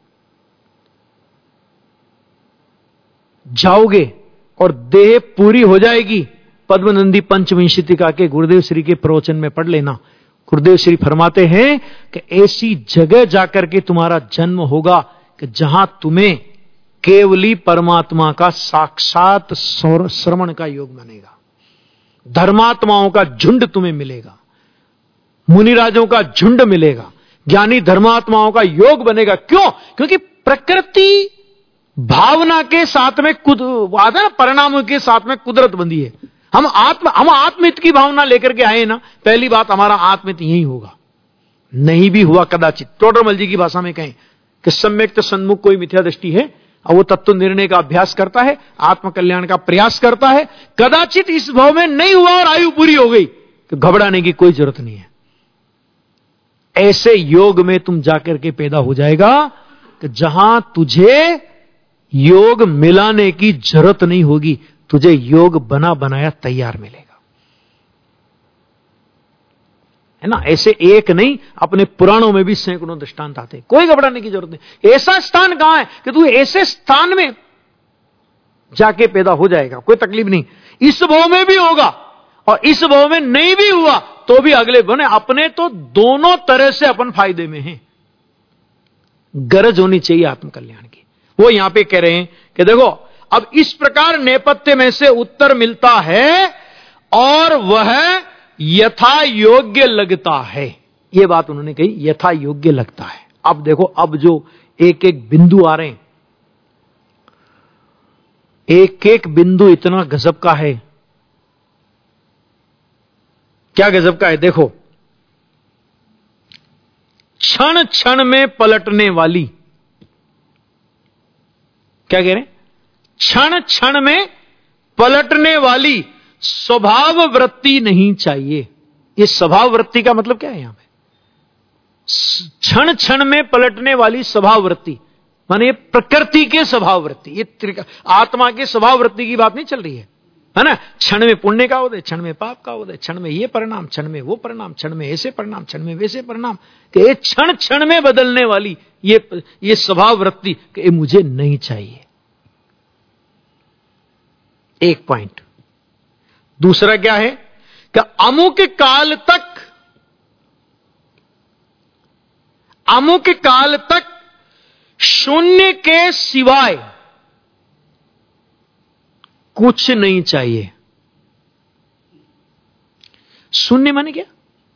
जाओगे और देह पूरी हो जाएगी। पद्मनंदी पंचविंशतिका के गुरुदेव श्री के प्रवचन में पढ़ लेना। गुरुदेव श्री फरमाते हैं कि ऐसी जगह जाकर के तुम्हारा जन्म होगा कि जहां तुम्हें केवली परमात्मा का साक्षात श्रवण का योग बनेगा, धर्मात्माओं का झुंड तुम्हें मिलेगा, मुनिराजों का झुंड मिलेगा, ज्ञानी धर्मात्माओं का योग बनेगा। क्यों? क्योंकि प्रकृति भावना के साथ में परिणामों के साथ में कुदरत बंधी है। हम आत्महित की भावना लेकर के आए ना, पहली बात हमारा आत्महित यही होगा। नहीं भी हुआ कदाचित, टोडरमल जी की भाषा में कहें कि सम्यक सन्मुख कोई मिथ्या दृष्टि है और वो तत्व निर्णय का अभ्यास करता है, आत्म कल्याण का प्रयास करता है, कदाचित इस भाव में नहीं हुआ और आयु पूरी हो गई तो घबराने की कोई जरूरत नहीं है। ऐसे योग में तुम जाकर के पैदा हो जाएगा कि जहां तुझे योग मिलाने की जरूरत नहीं होगी, तुझे योग बना बनाया तैयार मिलेगा, है ना। ऐसे एक नहीं, अपने पुराणों में भी सैकड़ों दृष्टांत आते, कोई घबराने की जरूरत नहीं। ऐसा स्थान कहां है कि तू ऐसे स्थान में जाके पैदा हो जाएगा, कोई तकलीफ नहीं। इस भाव में भी होगा और इस भाव में नहीं भी हुआ तो भी अगले बने, अपने तो दोनों तरह से अपन फायदे में हैं। गरज होनी चाहिए आत्म कल्याण की। वो यहां पे कह रहे हैं कि देखो अब इस प्रकार नेपथ्य में से उत्तर मिलता है और वह यथा योग्य लगता है। यह बात उन्होंने कही, यथा योग्य लगता है। अब देखो, अब जो एक एक बिंदु आ रहे हैं, एक एक बिंदु इतना गजब का है। क्या गजब का है? देखो, क्षण क्षण में पलटने वाली, क्या कह रहे हैं? क्षण क्षण में पलटने वाली स्वभाव वृत्ति नहीं चाहिए। ये स्वभाव वृत्ति का मतलब क्या है यहां पे? क्षण क्षण में पलटने वाली स्वभाव वृत्ति माने प्रकृति के स्वभाव वृत्ति, ये आत्मा के स्वभाव वृत्ति की बात नहीं चल रही है ना। क्षण में पुण्य का उदय, क्षण में पाप का उदय, क्षण में ये परिणाम, क्षण में वो परिणाम, क्षण में ऐसे परिणाम, क्षण में वैसे परिणाम, कि ये क्षण क्षण में बदलने वाली ये स्वभाव वृत्ति कि मुझे नहीं चाहिए। एक पॉइंट। दूसरा क्या है कि अमुक काल तक शून्य के सिवाय कुछ नहीं चाहिए। शून्य माने क्या?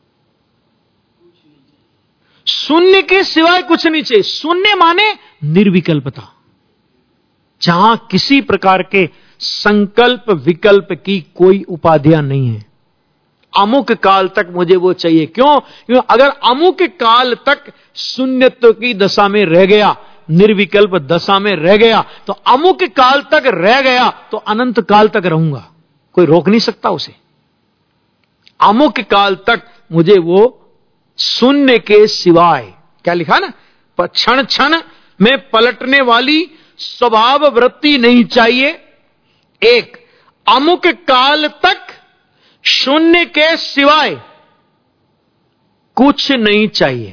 शून्य के सिवाय कुछ नहीं चाहिए। शून्य माने निर्विकल्पता, जहां किसी प्रकार के संकल्प विकल्प की कोई उपाधियां नहीं है। अमुक काल तक मुझे वो चाहिए। क्यों? क्योंकि अगर अमुक काल तक शून्यत्व की दशा में रह गया, निर्विकल्प दशा में रह गया, तो अमुक काल तक रह गया तो अनंत काल तक रहूंगा, कोई रोक नहीं सकता उसे। अमुक काल तक मुझे वो शून्य के सिवाय, क्या लिखा ना, क्षण क्षण में पलटने वाली स्वभाव वृत्ति नहीं चाहिए। एक, अमुक काल तक शून्य के सिवाय कुछ नहीं चाहिए।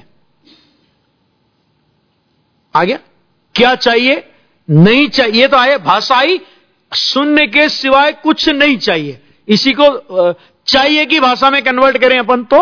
आ गया? क्या चाहिए? नहीं चाहिए। तो आए, भाषा आई, शून्य के सिवाय कुछ नहीं चाहिए। इसी को चाहिए की भाषा में कन्वर्ट करें अपन तो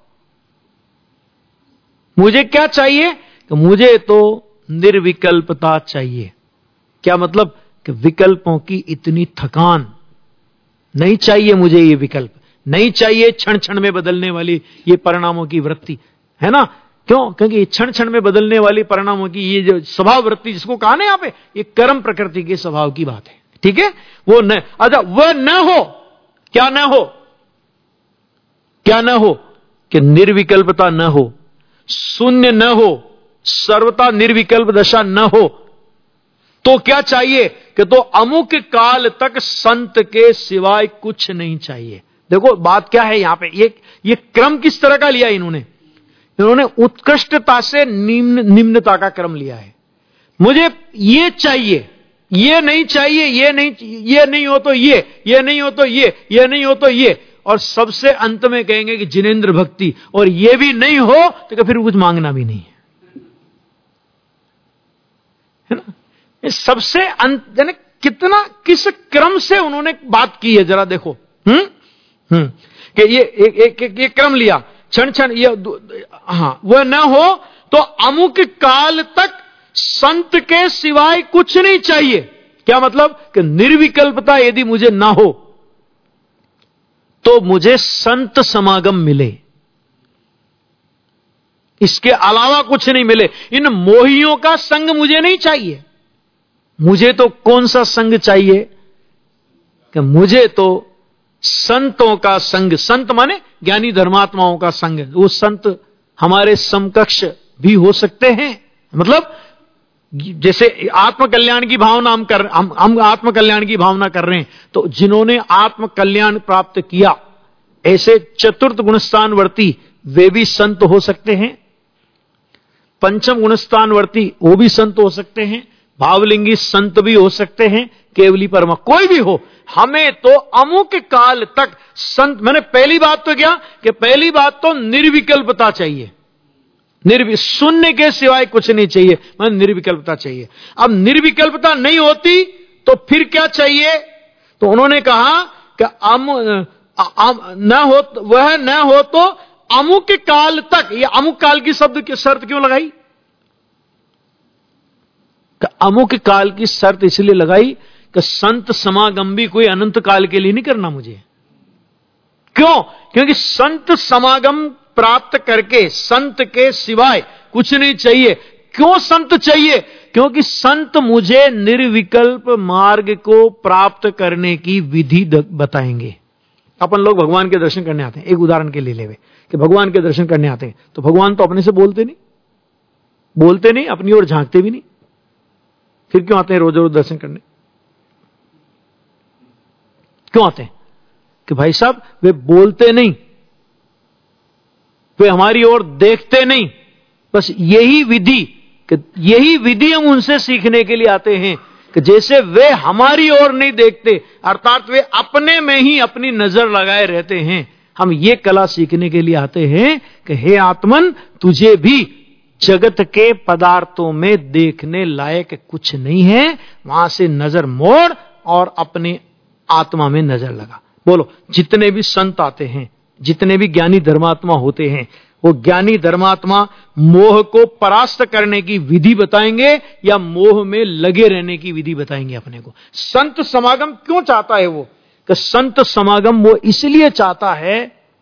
मुझे क्या चाहिए? कि मुझे तो निर्विकल्पता चाहिए। क्या मतलब? कि विकल्पों की इतनी थकान नहीं चाहिए मुझे, ये विकल्प नहीं चाहिए, क्षण क्षण में बदलने वाली ये परिणामों की वृत्ति, है ना? क्यों? क्योंकि क्षण क्षण में बदलने वाली परिणामों की ये जो स्वभाव वृत्ति जिसको कहा ना यहां पे, ये कर्म प्रकृति के स्वभाव की बात है, ठीक है? वो न, अच्छा वह न हो, क्या न हो, क्या न हो? कि निर्विकल्पता न हो, शून्य न हो, सर्वता निर्विकल्प दशा न हो, तो क्या चाहिए? कि तो अमुक काल तक संत के सिवाय कुछ नहीं चाहिए। देखो बात क्या है यहां पे, ये क्रम किस तरह का लिया इन्होंने उत्कृष्टता से निम्नता का क्रम लिया है। मुझे ये चाहिए, ये नहीं चाहिए, ये नहीं हो तो ये नहीं हो तो ये नहीं हो तो ये, और सबसे अंत में कहेंगे कि जिनेंद्र भक्ति, और ये भी नहीं हो तो फिर कुछ मांगना भी नहीं है ना? सबसे अंत यानी कितना किस क्रम से उन्होंने बात की है जरा देखो। कि ये क्रम लिया, क्षण क्षण ये, हाँ वह न हो तो अमुक काल तक संत के सिवाय कुछ नहीं चाहिए। क्या मतलब? कि निर्विकल्पता यदि मुझे ना हो तो मुझे संत समागम मिले, इसके अलावा कुछ नहीं मिले। इन मोहियों का संग मुझे नहीं चाहिए। मुझे तो कौन सा संग चाहिए? कि मुझे तो संतों का संग, संत माने ज्ञानी धर्मात्माओं का संग। वो संत हमारे समकक्ष भी हो सकते हैं, मतलब जैसे आत्मकल्याण की भावना हम आत्मकल्याण की भावना कर रहे हैं, तो जिन्होंने आत्मकल्याण प्राप्त किया ऐसे चतुर्थ गुणस्थानवर्ती वे भी संत हो सकते हैं, पंचम गुणस्थानवर्ती वो भी संत हो सकते हैं, भावलिंगी संत भी हो सकते हैं, केवली परमा कोई भी हो। हमें तो अमुक काल तक संत, मैंने पहली बात तो क्या कि पहली बात तो निर्विकल्पता चाहिए, शून्य के सिवाय कुछ नहीं चाहिए, मैंने निर्विकल्पता चाहिए। अब निर्विकल्पता नहीं होती तो फिर क्या चाहिए? तो उन्होंने कहा कि वह न हो तो अमुक काल तक। ये अमुक काल की शब्द की शर्त क्यों लगाई? अमुक काल की शर्त इसलिए लगाई कि संत समागम भी कोई अनंत काल के लिए नहीं करना मुझे। क्यों? क्योंकि संत समागम प्राप्त करके संत के सिवाय कुछ नहीं चाहिए। क्यों संत चाहिए? क्योंकि संत मुझे निर्विकल्प मार्ग को प्राप्त करने की विधि बताएंगे। अपन लोग भगवान के दर्शन करने आते हैं, एक उदाहरण के लिए लेवे कि भगवान के दर्शन करने आते हैं, तो भगवान तो अपने से बोलते नहीं, अपनी ओर झांकते भी नहीं, फिर क्यों आते हैं रोज रोज दर्शन करने? क्यों आते हैं? कि भाई साहब वे बोलते नहीं, वे हमारी ओर देखते नहीं, बस यही विधि हम उनसे सीखने के लिए आते हैं कि जैसे वे हमारी ओर नहीं देखते, अर्थात वे अपने में ही अपनी नजर लगाए रहते हैं, हम ये कला सीखने के लिए आते हैं कि हे आत्मन, तुझे भी जगत के पदार्थों में देखने लायक कुछ नहीं है, वहां से नजर मोड़ और अपने आत्मा में नजर लगा। बोलो, जितने भी संत आते हैं, जितने भी ज्ञानी धर्मात्मा होते हैं, वो ज्ञानी धर्मात्मा मोह को परास्त करने की विधि बताएंगे या मोह में लगे रहने की विधि बताएंगे अपने को? संत समागम क्यों चाहता है वो? कि संत समागम वो इसलिए चाहता है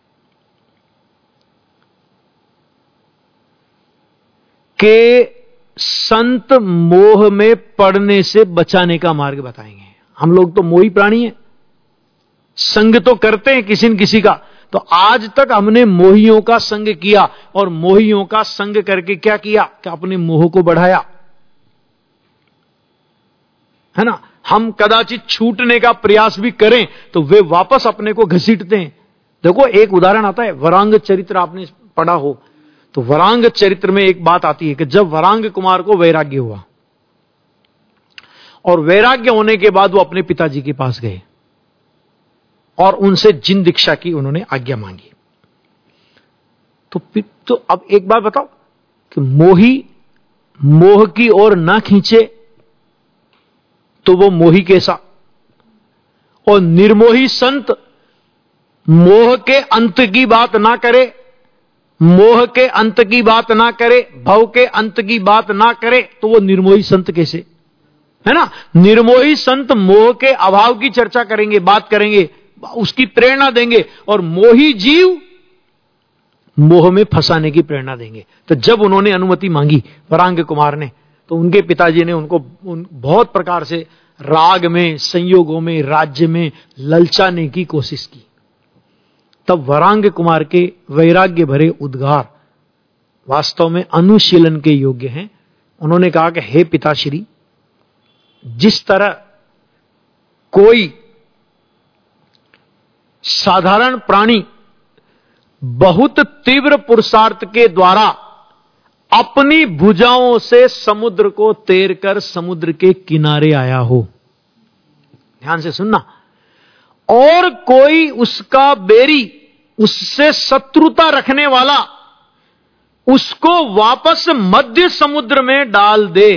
कि संत मोह में पड़ने से बचाने का मार्ग बताएंगे। हम लोग तो मोही प्राणी हैं, संग तो करते हैं किसी न किसी का, तो आज तक हमने मोहियों का संग किया, और मोहियों का संग करके क्या किया कि अपने मोह को बढ़ाया, है ना? हम कदाचित छूटने का प्रयास भी करें तो वे वापस अपने को घसीटते हैं। देखो एक उदाहरण आता है, वरांग चरित्र आपने पढ़ा हो तो वरांग चरित्र में एक बात आती है कि जब वरांग कुमार को वैराग्य हुआ और वैराग्य होने के बाद वो अपने पिताजी के पास गए और उनसे जिन दीक्षा की उन्होंने आज्ञा मांगी। तो अब एक बात बताओ कि मोही मोह की ओर ना खींचे तो वो मोही कैसा? और निर्मोही संत मोह के अंत की बात ना करे, मोह के अंत की बात ना करे, भव के अंत की बात ना करे, तो वो निर्मोही संत कैसे? है ना। निर्मोही संत मोह के अभाव की चर्चा करेंगे, बात करेंगे, उसकी प्रेरणा देंगे, और मोही जीव मोह में फंसाने की प्रेरणा देंगे। तो जब उन्होंने अनुमति मांगी वरांग कुमार ने, तो उनके पिताजी ने उनको बहुत प्रकार से राग में, संयोगों में, राज्य में ललचाने की कोशिश की। तब वरांग कुमार के वैराग्य भरे उद्गार वास्तव में अनुशीलन के योग्य हैं। उन्होंने कहा कि हे पिताश्री, जिस तरह कोई साधारण प्राणी बहुत तीव्र पुरुषार्थ के द्वारा अपनी भुजाओं से समुद्र को तैरकर समुद्र के किनारे आया हो, ध्यान से सुनना, और कोई उसका बैरी, उससे शत्रुता रखने वाला उसको वापस मध्य समुद्र में डाल दे।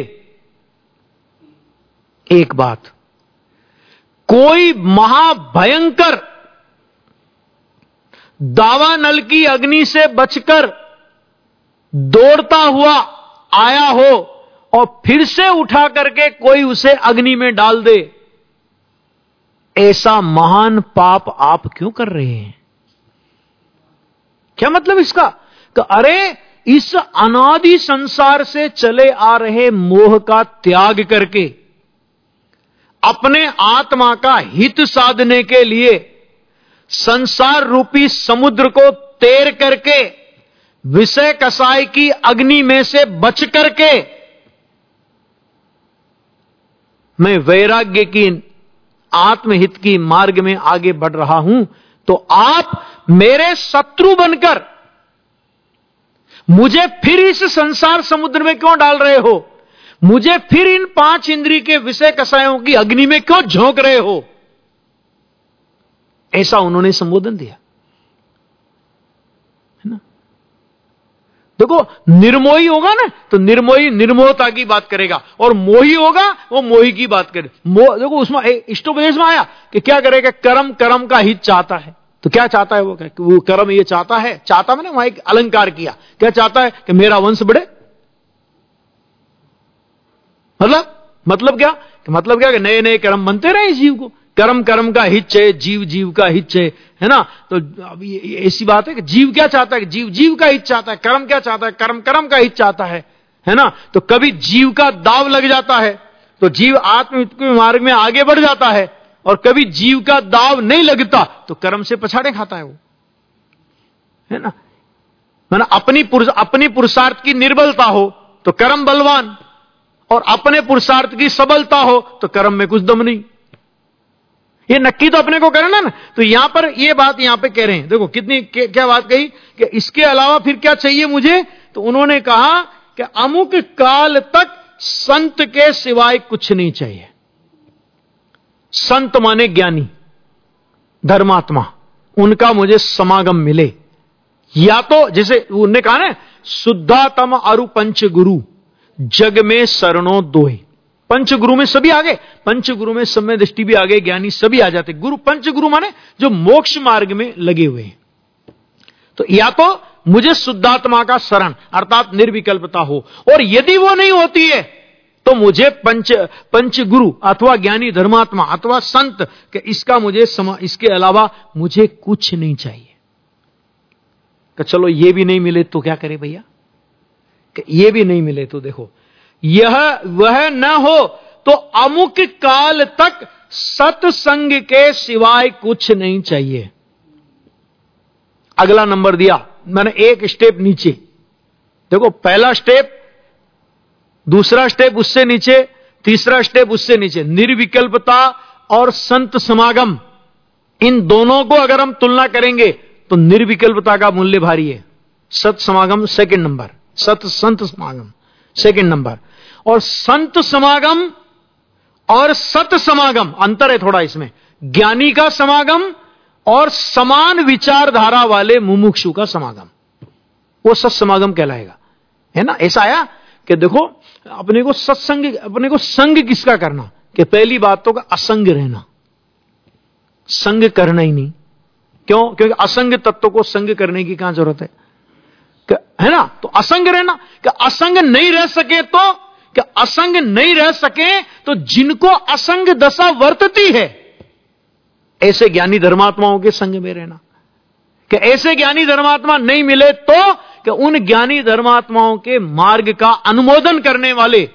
एक बात, कोई महाभयंकर दावा नल की अग्नि से बचकर दौड़ता हुआ आया हो और फिर से उठा करके कोई उसे अग्नि में डाल दे, ऐसा महान पाप आप क्यों कर रहे हैं? क्या मतलब इसका? कि अरे, इस अनादि संसार से चले आ रहे मोह का त्याग करके अपने आत्मा का हित साधने के लिए संसार रूपी समुद्र को तैर करके विषय कसाय की अग्नि में से बच करके मैं वैराग्य की, आत्महित की मार्ग में आगे बढ़ रहा हूं, तो आप मेरे शत्रु बनकर मुझे फिर इस संसार समुद्र में क्यों डाल रहे हो? मुझे फिर इन 5 इंद्रिय के विषय कसायों की अग्नि में क्यों झोंक रहे हो? ऐसा उन्होंने संबोधन दिया, है ना। देखो, निर्मोही होगा ना, तो निर्मोही निर्मोहता की बात करेगा, और मोही होगा वो मोही की बात करे। देखो, उसमें इष्टोपदेश में आया कि क्या करेगा, कर्म कर्म का हित चाहता है। तो क्या चाहता है वो कर्म ये चाहता है, चाहता मैंने वहां एक अलंकार किया, क्या चाहता है कि मेरा वंश बढ़े। मतलब क्या कि नए नए कर्म बनते रहे इस जीव को। कर्म कर्म का हित है, जीव जीव का हित है ना। तो अब ऐसी बात है कि जीव क्या चाहता है, जीव जीव का हित चाहता है, कर्म क्या चाहता है, कर्म कर्म का हित चाहता है ना। तो कभी जीव का दाव लग जाता है तो जीव आत्महित के मार्ग में आगे बढ़ जाता है, और कभी जीव का दाव नहीं लगता तो कर्म से पछाड़े खाता है वो, है ना। माना अपनी पुरुषार्थ की निर्बलता हो तो कर्म बलवान, और अपने पुरुषार्थ की सबलता हो तो कर्म में कुछ दम नहीं। ये नक्की तो अपने को करना ना। तो यहां पर ये बात यहां पे कह रहे हैं, देखो कितनी क्या बात कही कि इसके अलावा फिर क्या चाहिए मुझे। तो उन्होंने कहा कि अमुक काल तक संत के सिवाय कुछ नहीं चाहिए। संत माने ज्ञानी, धर्मात्मा, उनका मुझे समागम मिले। या तो जैसे उन्होंने कहा ना, शुद्धातम अरु पंच गुरु जग में शरणों दोहे। पंचगुरु में सभी आ गए, पंचगुरु में समय दृष्टि भी आ गए, ज्ञानी सभी आ जाते। गुरु, पंचगुरु माने जो मोक्ष मार्ग में लगे हुए हैं। तो या तो मुझे शुद्धात्मा का शरण अर्थात निर्विकल्पता हो, और यदि वो नहीं होती है तो मुझे पंचगुरु अथवा ज्ञानी धर्मात्मा अथवा संत के इसका मुझे इसके अलावा मुझे कुछ नहीं चाहिए। कि चलो ये भी नहीं मिले तो क्या करे भैया, कि ये भी नहीं मिले तो देखो, यह वह न हो तो अमुक काल तक सत्संग के सिवाय कुछ नहीं चाहिए। अगला नंबर दिया मैंने, एक स्टेप नीचे देखो, पहला स्टेप, दूसरा स्टेप उससे नीचे, तीसरा स्टेप उससे नीचे, निर्विकल्पता और संत समागम। इन दोनों को अगर हम तुलना करेंगे तो निर्विकल्पता का मूल्य भारी है। सत समागम सेकंड नंबर, संत समागम सेकंड नंबर, और संत समागम और सत समागम अंतर है थोड़ा इसमें। ज्ञानी का समागम और समान विचारधारा वाले मुमुक्षु का समागम, वो सत समागम कहलाएगा, है ना। ऐसा आया कि देखो, अपने को सत्संग, अपने को संग किसका करना, कि पहली बात तो असंग रहना, संग करना ही नहीं। क्यों? क्योंकि असंग तत्व को संग करने की कहां जरूरत है ना। तो असंग रहना, कि असंग नहीं रह सके तो कि असंग नहीं रह सके, तो जिनको असंग दशा वर्तती है, ऐसे ज्ञानी धर्मात्माओं के संग में रहना। कि ऐसे ज्ञानी धर्मात्मा नहीं मिले तो कि उन ज्ञानी धर्मात्माओं के मार्ग का अनुमोदन करने वाले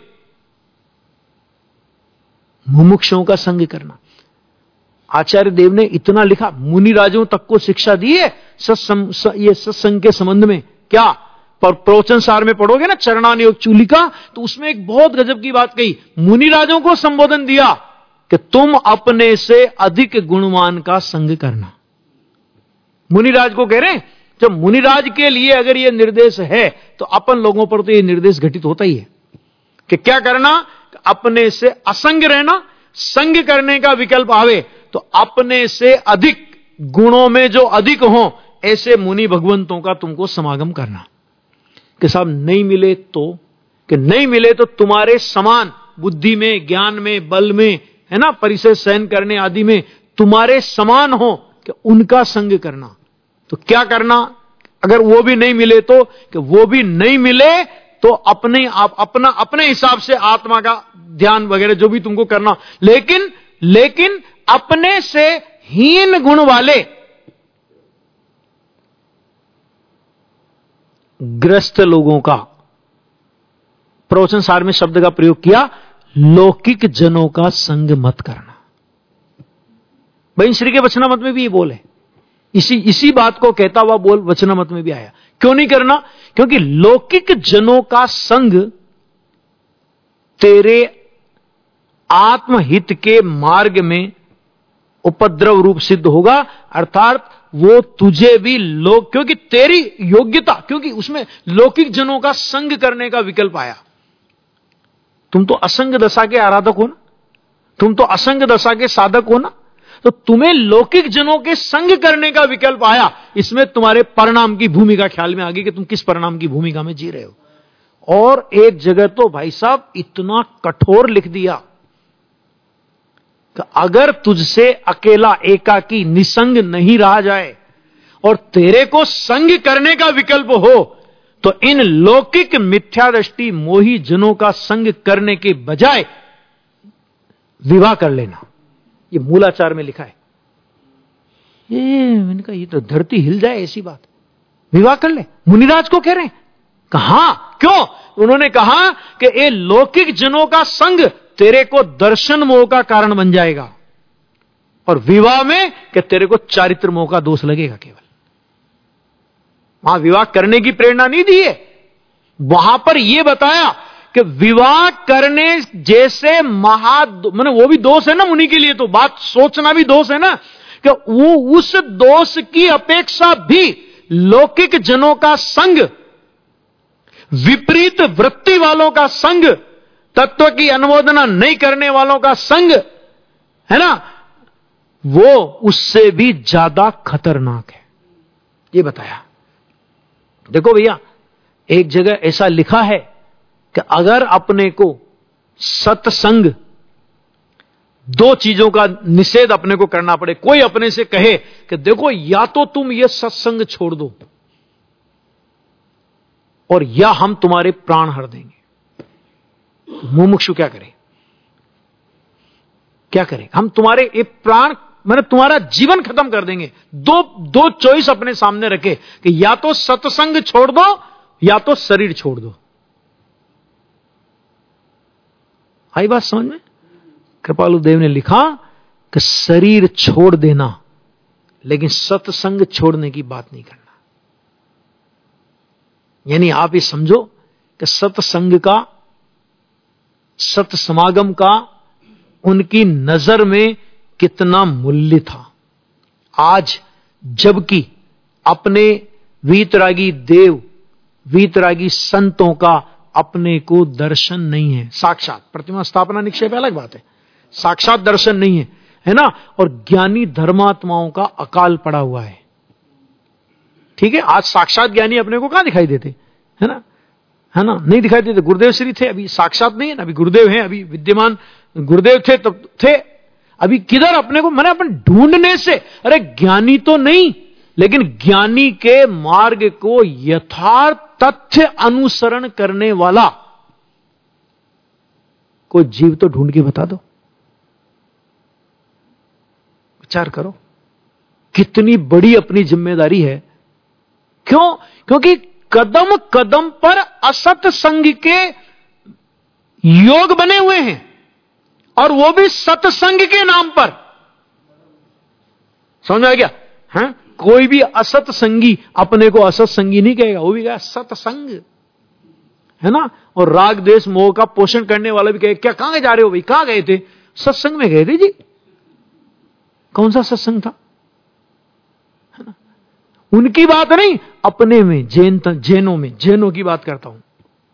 मुमुक्षुओं का संग करना। आचार्य देव ने इतना लिखा, मुनिराजों तक को शिक्षा दी है ये सत्संग के संबंध में। क्या प्रवचन सार में पढ़ोगे ना चरणानुयोग चूलिका, तो उसमें एक बहुत गजब की बात कही। मुनिराजों को संबोधन दिया कि तुम अपने से अधिक गुणवान का संग करना। मुनिराज को कह रहे हैं, जब मुनिराज के लिए अगर यह निर्देश है तो अपन लोगों पर तो यह निर्देश घटित होता ही है कि क्या करना, अपने से असंग रहना। संग करने का विकल्प आवे तो अपने से अधिक गुणों में जो अधिक हो ऐसे मुनि भगवंतों का तुमको समागम करना। कि साहब नहीं मिले तो, कि नहीं मिले तो तुम्हारे समान बुद्धि में, ज्ञान में, बल में, है ना, परिचय सहन करने आदि में तुम्हारे समान हो, कि उनका संग करना। तो क्या करना, अगर वो भी नहीं मिले तो, कि वो भी नहीं मिले तो अपने हिसाब से आत्मा का ध्यान वगैरह जो भी तुमको करना, लेकिन अपने से हीन गुण वाले ग्रस्त लोगों का, प्रवचन सार में शब्द का प्रयोग किया, लौकिक जनों का संग मत करना। भाई श्री के वचनामृत में भी ये बोल है, इसी बात को कहता हुआ बोल वचनामृत में भी आया। क्यों नहीं करना, क्योंकि लौकिक जनों का संग तेरे आत्महित के मार्ग में उपद्रव रूप सिद्ध होगा। अर्थात वो तुझे भी क्योंकि तेरी योग्यता, क्योंकि उसमें लौकिक जनों का संग करने का विकल्प आया। तुम तो असंग दशा के आराधक हो ना, तुम तो असंग दशा के साधक हो ना, तो तुम्हें लौकिक जनों के संग करने का विकल्प आया। इसमें तुम्हारे परिणाम की भूमिका ख्याल में आ गई कि तुम किस परिणाम की भूमिका में जी रहे हो। और एक जगह तो भाई साहब इतना कठोर लिख दिया कि अगर तुझसे अकेला एकाकी निसंग नहीं रहा जाए और तेरे को संग करने का विकल्प हो, तो इन लौकिक मिथ्यादृष्टि मोही जनों का संग करने के बजाय विवाह कर लेना। ये मूलाचार में लिखा है। मैंने कहा ये तो धरती हिल जाए ऐसी बात, विवाह कर ले। मुनिराज को कह रहे हैं, कहा क्यों? उन्होंने कहा कि ये लौकिक जनों का संग तेरे को दर्शन मोह का कारण बन जाएगा, और विवाह में कि तेरे को चारित्र मोह का दोष लगेगा। केवल वहां विवाह करने की प्रेरणा नहीं दी है, वहां पर यह बताया कि विवाह करने जैसे माने वो भी दोष है ना मुनि के लिए, तो बात सोचना भी दोष है ना, कि वो उस दोष की अपेक्षा भी लौकिक जनों का संग, विपरीत वृत्ति वालों का संग, तत्व की अनुमोदना नहीं करने वालों का संग, है ना, वो उससे भी ज्यादा खतरनाक है। ये बताया। देखो भैया, एक जगह ऐसा लिखा है कि अगर अपने को सत्संग, दो चीजों का निषेध अपने को करना पड़े, कोई अपने से कहे कि देखो या तो तुम ये सत्संग छोड़ दो और या हम तुम्हारे प्राण हर देंगे, मुमुक्षु क्या करे? क्या करें? हम तुम्हारे ये प्राण मैंने तुम्हारा जीवन खत्म कर देंगे। दो चॉइस अपने सामने रखे कि या तो सत्संग छोड़ दो या तो शरीर छोड़ दो। आई बात समझ में? कृपालु देव ने लिखा कि शरीर छोड़ देना, लेकिन सत्संग छोड़ने की बात नहीं करना। यानी आप ये समझो कि सत्संग का, सत्समागम का उनकी नजर में कितना मूल्य था। आज जबकि अपने वीतरागी देव, वीतरागी संतों का अपने को दर्शन नहीं है, साक्षात प्रतिमा स्थापना निक्षेप अलग बात है, साक्षात दर्शन नहीं है, है ना, और ज्ञानी धर्मात्माओं का अकाल पड़ा हुआ है। ठीक है, आज साक्षात ज्ञानी अपने को कहां दिखाई देते, है ना, है ना, नहीं दिखाई देते। गुरुदेव श्री थे, अभी साक्षात नहीं है ना, अभी गुरुदेव हैं, अभी विद्यमान गुरुदेव थे तब थे, अभी किधर अपने को, मैंने अपन ढूंढने से, अरे ज्ञानी तो नहीं, लेकिन ज्ञानी के मार्ग को यथार्थ तथ्य अनुसरण करने वाला कोई जीव तो ढूंढ के बता दो। विचार करो कितनी बड़ी अपनी जिम्मेदारी है। क्यों? क्योंकि कदम कदम पर असत संग के योग बने हुए हैं, और वो भी सत्संग के नाम पर। समझ में आ गया? हाँ, कोई भी असत संगी अपने को असत संगी नहीं कहेगा, वो भी कहेगा सत्संग, है ना। और राग देश मोह का पोषण करने वाला भी कहे, क्या कहां जा रहे हो भाई? कहां गए थे? सत्संग में गए थे जी। कौन सा सत्संग था? है ना। उनकी बात नहीं, अपने में जैनों की बात करता हूं।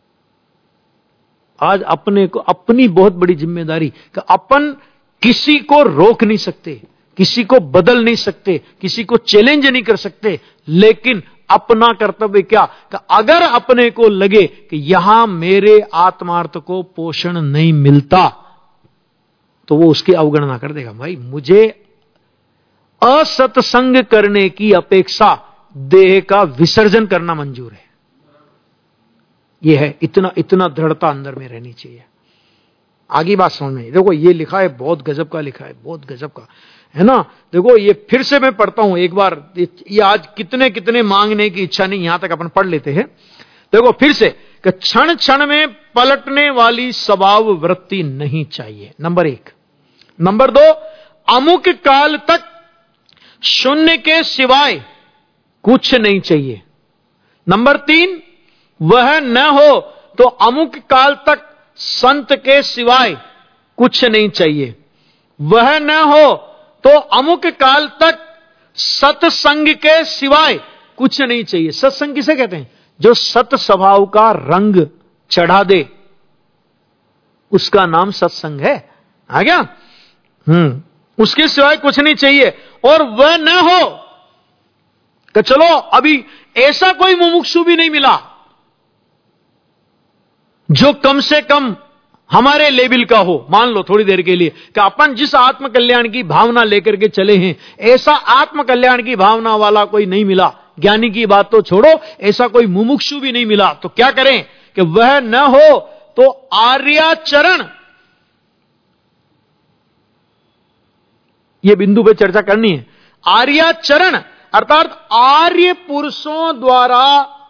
आज अपने को, अपनी बहुत बड़ी जिम्मेदारी कि अपन किसी को रोक नहीं सकते, किसी को बदल नहीं सकते, किसी को चैलेंज नहीं कर सकते, लेकिन अपना कर्तव्य क्या कि अगर अपने को लगे कि यहां मेरे आत्मार्थ को पोषण नहीं मिलता, तो वो उसकी अवगणना कर देगा। भाई मुझे असत्संग करने की अपेक्षा देह का विसर्जन करना मंजूर है। यह है, इतना दृढ़ता अंदर में रहनी चाहिए। आगे बात समझ में। देखो ये लिखा है, बहुत गजब का लिखा है, बहुत गजब का, है ना। देखो ये फिर से मैं पढ़ता हूं एक बार, ये आज कितने कितने मांगने की इच्छा नहीं, यहां तक अपन पढ़ लेते हैं। देखो फिर से कि क्षण क्षण में पलटने वाली स्वभाव वृत्ति नहीं चाहिए, नंबर 1। नंबर 2, अमुक काल तक शून्य के सिवाय कुछ नहीं चाहिए। नंबर 3, वह न हो तो अमुक काल तक संत के सिवाय कुछ नहीं चाहिए। वह न हो तो अमुक काल तक सत्संग के सिवाय कुछ नहीं चाहिए। सत्संग किसे कहते हैं? जो सत स्वभाव का रंग चढ़ा दे, उसका नाम सत्संग है। आ गया? उसके सिवाय कुछ नहीं चाहिए। और वह न हो कि चलो अभी ऐसा कोई मुमुक्षु भी नहीं मिला जो कम से कम हमारे लेवल का हो। मान लो थोड़ी देर के लिए कि अपन जिस आत्म कल्याण की भावना लेकर के चले हैं, ऐसा आत्म कल्याण की भावना वाला कोई नहीं मिला। ज्ञानी की बात तो छोड़ो, ऐसा कोई मुमुक्षु भी नहीं मिला। तो क्या करें कि वह न हो तो आर्याचरण, यह बिंदु पे चर्चा करनी है। आर्याचरण अर्थात आर्य पुरुषों द्वारा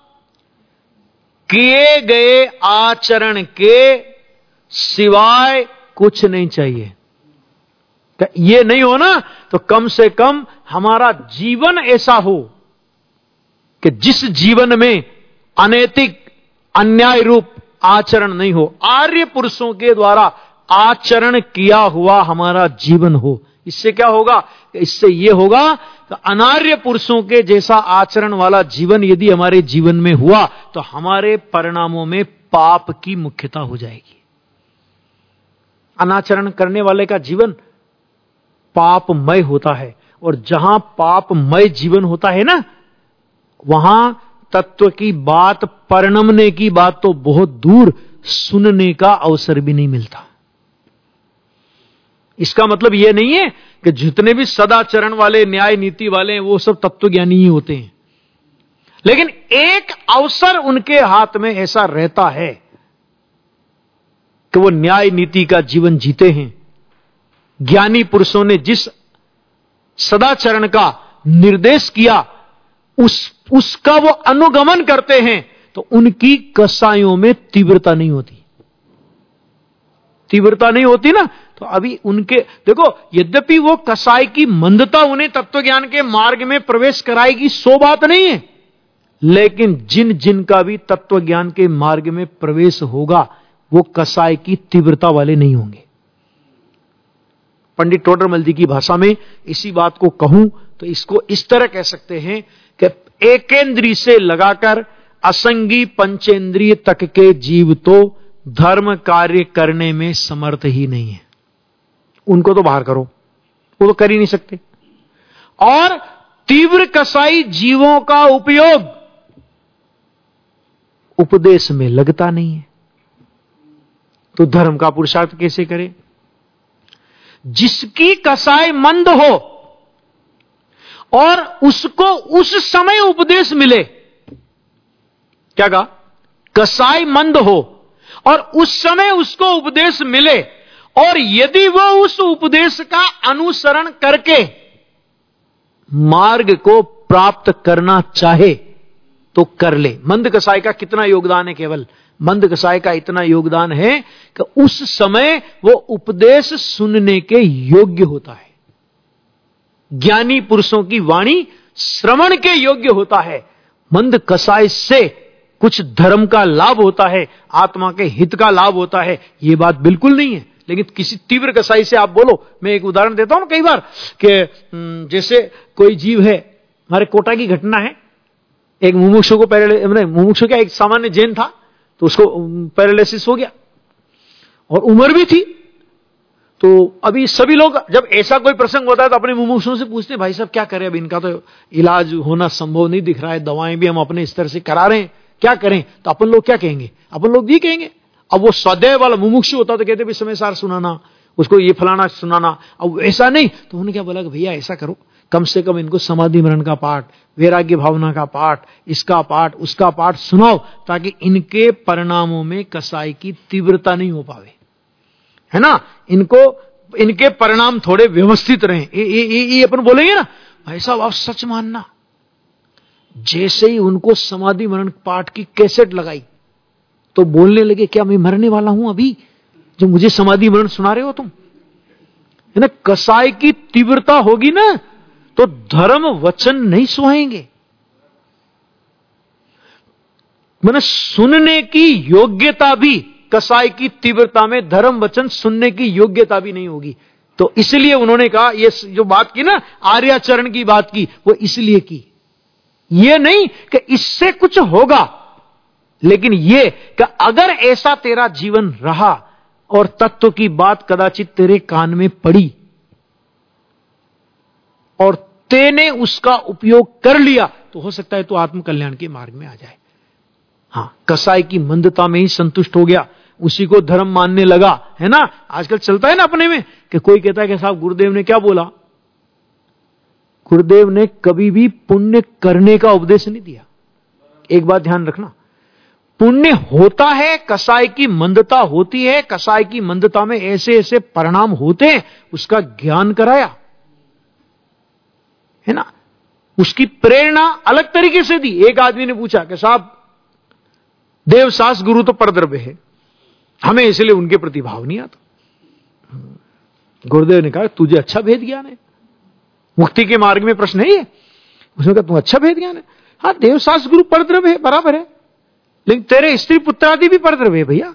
किए गए आचरण के सिवाय कुछ नहीं चाहिए। ये नहीं हो ना, तो कम से कम हमारा जीवन ऐसा हो कि जिस जीवन में अनैतिक अन्याय रूप आचरण नहीं हो, आर्य पुरुषों के द्वारा आचरण किया हुआ हमारा जीवन हो। इससे क्या होगा? इससे यह होगा कि अनार्य पुरुषों के जैसा आचरण वाला जीवन यदि हमारे जीवन में हुआ, तो हमारे परिणामों में पाप की मुख्यता हो जाएगी। अनाचरण करने वाले का जीवन पापमय होता है, और जहां पापमय जीवन होता है ना, वहां तत्व की बात, परिणमने की बात तो बहुत दूर, सुनने का अवसर भी नहीं मिलता। इसका मतलब यह नहीं है कि जितने भी सदाचरण वाले, न्याय नीति वाले हैं, वो सब तत्वज्ञानी ही होते हैं, लेकिन एक अवसर उनके हाथ में ऐसा रहता है कि वो न्याय नीति का जीवन जीते हैं। ज्ञानी पुरुषों ने जिस सदाचरण का निर्देश किया, उसका वो अनुगमन करते हैं, तो उनकी कसायों में तीव्रता नहीं होती। तीव्रता नहीं होती ना, तो अभी उनके देखो, यद्यपि वो कसाई की मंदता उन्हें तत्वज्ञान के मार्ग में प्रवेश कराएगी, सो बात नहीं है, लेकिन जिन जिन का भी तत्वज्ञान के मार्ग में प्रवेश होगा, वो कसाई की तीव्रता वाले नहीं होंगे। पंडित टोडरमल जी की भाषा में इसी बात को कहूं तो इसको इस तरह कह सकते हैं कि एकेंद्री से लगाकर असंगी पंचेंद्रिय तक के जीव तो धर्म कार्य करने में समर्थ ही नहीं है। उनको तो बाहर करो, वो तो कर ही नहीं सकते। और तीव्र कसाई जीवों का उपयोग उपदेश में लगता नहीं है, तो धर्म का पुरुषार्थ कैसे करे? जिसकी कसाई मंद हो और उसको उस समय उपदेश मिले, क्या कहा? कसाई मंद हो और उस समय उसको उपदेश मिले, और यदि वो उस उपदेश का अनुसरण करके मार्ग को प्राप्त करना चाहे तो कर ले। मंद कसाई का कितना योगदान है? केवल मंद कसाई का इतना योगदान है कि उस समय वो उपदेश सुनने के योग्य होता है, ज्ञानी पुरुषों की वाणी श्रवण के योग्य होता है। मंद कसाई से कुछ धर्म का लाभ होता है, आत्मा के हित का लाभ होता है, यह बात बिल्कुल नहीं है। लेकिन किसी तीव्र कसाई से आप बोलो, मैं एक उदाहरण देता हूं कई बार कि जैसे कोई जीव है, हमारे कोटा की घटना है, एक मुमुक्षु को मुमुक्षु क्या, एक सामान्य जैन था, तो उसको पैरालिसिस हो गया और उम्र भी थी। तो अभी सभी लोग जब ऐसा कोई प्रसंग होता है तो अपने मुमुक्षुओं से पूछते हैं, भाई साहब क्या करें, अब इनका तो इलाज होना संभव नहीं दिख रहा है, दवाएं भी हम अपने स्तर से करा रहे हैं, क्या करें? तो अपन लोग क्या कहेंगे? अपन लोग ये कहेंगे। अब वो सदैव वाला मुमुक्षु होता तो कहते भी समय सार सुनाना, उसको ये फलाना सुनाना। अब ऐसा नहीं, तो उन्होंने क्या बोला कि भैया ऐसा करो, कम से कम इनको समाधि मरण का पाठ, वैराग्य भावना का पाठ, इसका पाठ, उसका पाठ सुनाओ, ताकि इनके परिणामों में कसाई की तीव्रता नहीं हो पावे, है ना, इनके परिणाम थोड़े व्यवस्थित रहें। ये अपन बोलेंगे ना, भाई साहब आप सच मानना, जैसे ही उनको समाधि मरण पाठ की कैसेट लगाई तो बोलने लगे, क्या मैं मरने वाला हूं अभी जो मुझे समाधि मरण सुना रहे हो तुम? है ना, कसाई की तीव्रता होगी ना तो धर्म वचन नहीं सुहाएंगे। मैंने सुनने की योग्यता भी, कसाई की तीव्रता में धर्म वचन सुनने की योग्यता भी नहीं होगी। तो इसलिए उन्होंने कहा, ये जो बात की ना, आर्याचरण की बात की, वो इसलिए की, ये नहीं कि इससे कुछ होगा, लेकिन ये कि अगर ऐसा तेरा जीवन रहा और तत्व की बात कदाचित तेरे कान में पड़ी और तेने उसका उपयोग कर लिया, तो हो सकता है तो आत्म कल्याण के मार्ग में आ जाए। हां, कसाई की मंदता में ही संतुष्ट हो गया, उसी को धर्म मानने लगा, है ना। आजकल चलता है ना अपने में कि कोई कहता है कि साहब गुरुदेव ने क्या बोला। गुरुदेव ने कभी भी पुण्य करने का उपदेश नहीं दिया। एक बात ध्यान रखना, पुण्य होता है, कसाई की मंदता होती है, कसाई की मंदता में ऐसे ऐसे परिणाम होते हैं, उसका ज्ञान कराया, है ना। उसकी प्रेरणा अलग तरीके से दी। एक आदमी ने पूछा कि साहब देवसास गुरु तो परद्रव्य है, हमें इसलिए उनके प्रति भाव नहीं आता। गुरुदेव ने कहा तुझे अच्छा भेद ज्ञान है, मुक्ति के मार्ग में प्रश्न है ये। उसने कहा तुम अच्छा भेद ज्ञान है। हाँ, देवसास गुरु परद्रव्य है, बराबर है, लेकिन तेरे स्त्री पुत्र आदि भी परद्रव्य है भैया।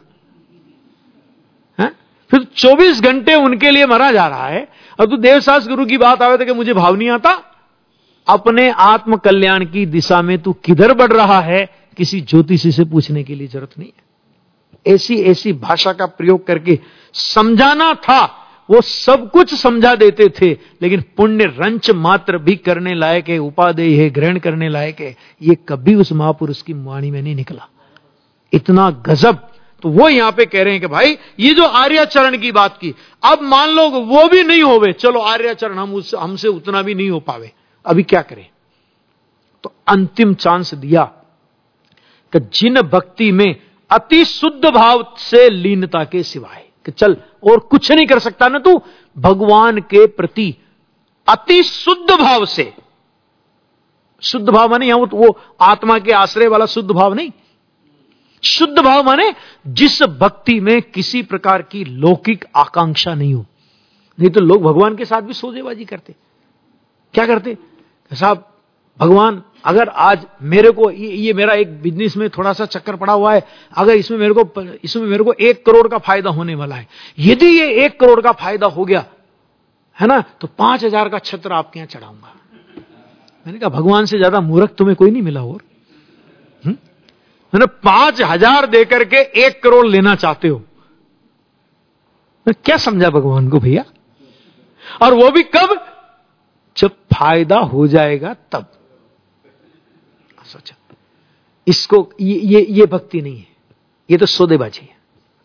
फिर 24 घंटे उनके लिए मरा जा रहा है और तू देवसास गुरु की बात आवे तो कि मुझे भाव नहीं आता। अपने आत्म कल्याण की दिशा में तू किधर बढ़ रहा है, किसी ज्योतिषी से पूछने की लिए जरूरत नहीं है। ऐसी ऐसी भाषा का प्रयोग करके समझाना था, वो सब कुछ समझा देते थे, लेकिन पुण्य रंच मात्र भी करने लायक है, उपादेय है, ग्रहण करने लायक है, ये कभी उस महापुरुष की वाणी में नहीं निकला। इतना गजब। तो वो यहां पे कह रहे हैं कि भाई ये जो आर्याचरण की बात की, अब मान लो वो भी नहीं होवे, चलो आर्याचरण हमसे उतना भी नहीं हो पावे, अभी क्या करें? तो अंतिम चांस दिया कि जिन भक्ति में अति शुद्ध भाव से लीनता के सिवाय, कि चल और कुछ नहीं कर सकता ना तू, भगवान के प्रति अति शुद्ध भाव से, शुद्ध भाव माने यहां वो आत्मा के आश्रय वाला शुद्ध भाव नहीं, शुद्ध भाव माने जिस भक्ति में किसी प्रकार की लौकिक आकांक्षा नहीं हो। नहीं तो लोग भगवान के साथ भी सौदेबाजी करते। क्या करते? साहब भगवान अगर आज मेरे को ये मेरा एक बिजनेस में थोड़ा सा चक्कर पड़ा हुआ है, अगर इसमें मेरे को 1 करोड़ का फायदा होने वाला है, यदि ये 1 करोड़ का फायदा हो गया है ना, तो 5,000 का छत्र आपके यहां चढ़ाऊंगा। मैंने कहा भगवान से ज्यादा मूर्ख तुम्हें कोई नहीं मिला। और 5,000 देकर के 1 करोड़ लेना चाहते हो, मैं क्या समझा भगवान को भैया? और वो भी कब? जब फायदा हो जाएगा तब। सोचा इसको, ये भक्ति नहीं है, ये तो सौदेबाजी है।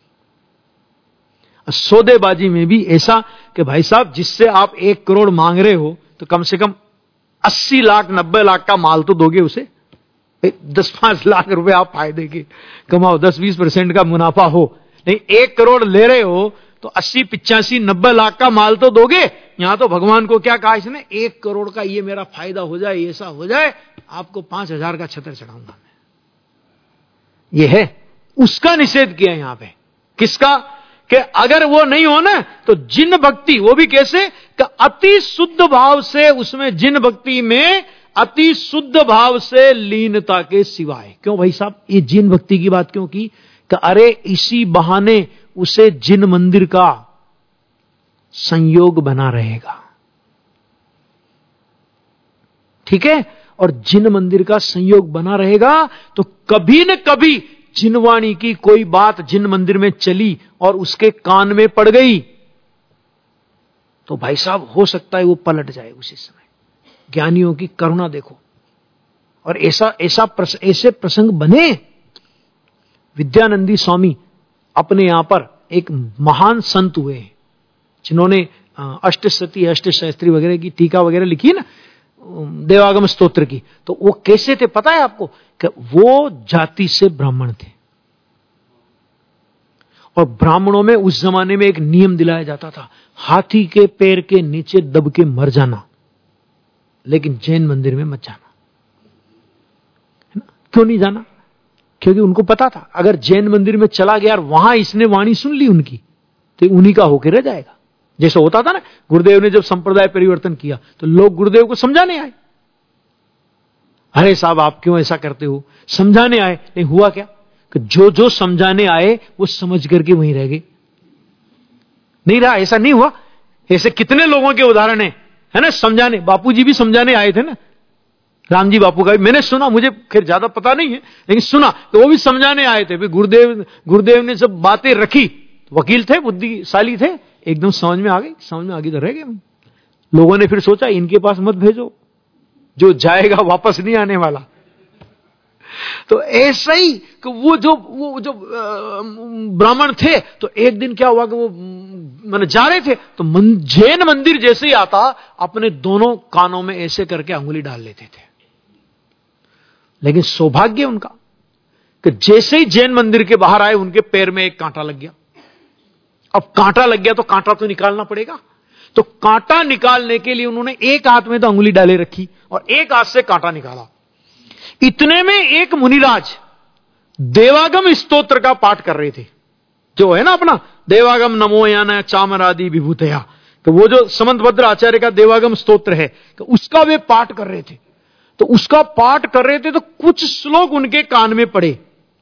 सौदेबाजी में भी ऐसा कि भाई साहब जिससे आप 1 करोड़ मांग रहे हो तो कम से कम 80 लाख 90 लाख का माल तो दोगे उसे, 10-5 लाख रुपए आप फायदे के कमाओ, 10-20% का मुनाफा हो, नहीं 1 करोड़ ले रहे हो तो 80-85-90 लाख का माल तो दोगे। यहां तो भगवान को क्या कहा इसने, 1 करोड़ का ये मेरा फायदा हो जाए, ऐसा हो जाए, आपको 5,000 का छत्र चढ़ाऊंगा मैं। ये है, उसका निषेध किया यहां पे। किसका? कि अगर वो नहीं हो ना तो जिन भक्ति, वो भी कैसे कि अति शुद्ध भाव से, उसमें जिन भक्ति में अति शुद्ध भाव से लीनता के सिवाय। क्यों भाई साहब ये जिन भक्ति की बात क्यों की? कि अरे इसी बहाने उसे जिन मंदिर का संयोग बना रहेगा, ठीक है, और जिन मंदिर का संयोग बना रहेगा तो कभी न कभी जिनवाणी की कोई बात जिन मंदिर में चली और उसके कान में पड़ गई तो भाई साहब हो सकता है वो पलट जाए उसी समय। ज्ञानियों की करुणा देखो, और ऐसे प्रसंग बने। विद्यानंदी स्वामी अपने यहां पर एक महान संत हुए हैं, जिन्होंने अष्टसती अष्टशास्त्री वगैरह की टीका वगैरह लिखी ना देवागम स्तोत्र की। तो वो कैसे थे पता है आपको? कि वो जाति से ब्राह्मण थे, और ब्राह्मणों में उस जमाने में एक नियम दिलाया जाता था, हाथी के पैर के नीचे दब के मर जाना, लेकिन जैन मंदिर में मत जाना। है ना? क्यों नहीं जाना? क्योंकि उनको पता था अगर जैन मंदिर में चला गया और वहां इसने वाणी सुन ली उनकी तो उन्हीं का होकर रह जाएगा। जैसे होता था ना, गुरुदेव ने जब संप्रदाय परिवर्तन किया तो लोग गुरुदेव को समझाने आए, अरे साहब आप क्यों ऐसा करते हो, समझाने आए। नहीं हुआ क्या कि जो जो समझाने आए वो समझ करके वहीं रह गए। नहीं रहा, ऐसा नहीं हुआ। ऐसे कितने लोगों के उदाहरण है ना, समझाने, बापूजी भी समझाने आए थे ना, रामजी बापू का भी मैंने सुना, मुझे खैर ज्यादा पता नहीं है लेकिन सुना, तो वो भी समझाने आए थे। गुरुदेव ने जब बातें रखी, वकील थे, बुद्धिशाली थे, एकदम समझ में आ गई तो रह गए। लोगों ने फिर सोचा इनके पास मत भेजो, जो जाएगा वापस नहीं आने वाला। तो ऐसा ही कि वो जो ब्राह्मण थे, तो एक दिन क्या हुआ कि वो मैंने जा रहे थे तो जैन मंदिर जैसे ही आता अपने दोनों कानों में ऐसे करके अंगुली डाल लेते थे। लेकिन सौभाग्य उनका कि जैसे ही जैन मंदिर के बाहर आए उनके पैर में एक कांटा लग गया। अब कांटा लग गया तो कांटा तो निकालना पड़ेगा, तो कांटा निकालने के लिए उन्होंने एक हाथ में तो अंगुली डाले रखी और एक हाथ से कांटा निकाला। इतने में एक मुनिराज देवागम स्तोत्र का पाठ कर रहे थे, जो है ना अपना देवागम नमो याना चामरादि विभूतया, तो वो जो समंतभद्र आचार्य का देवागम स्तोत्र है तो उसका वे पाठ कर रहे थे। तो उसका पाठ कर रहे थे तो कुछ श्लोक उनके कान में पड़े।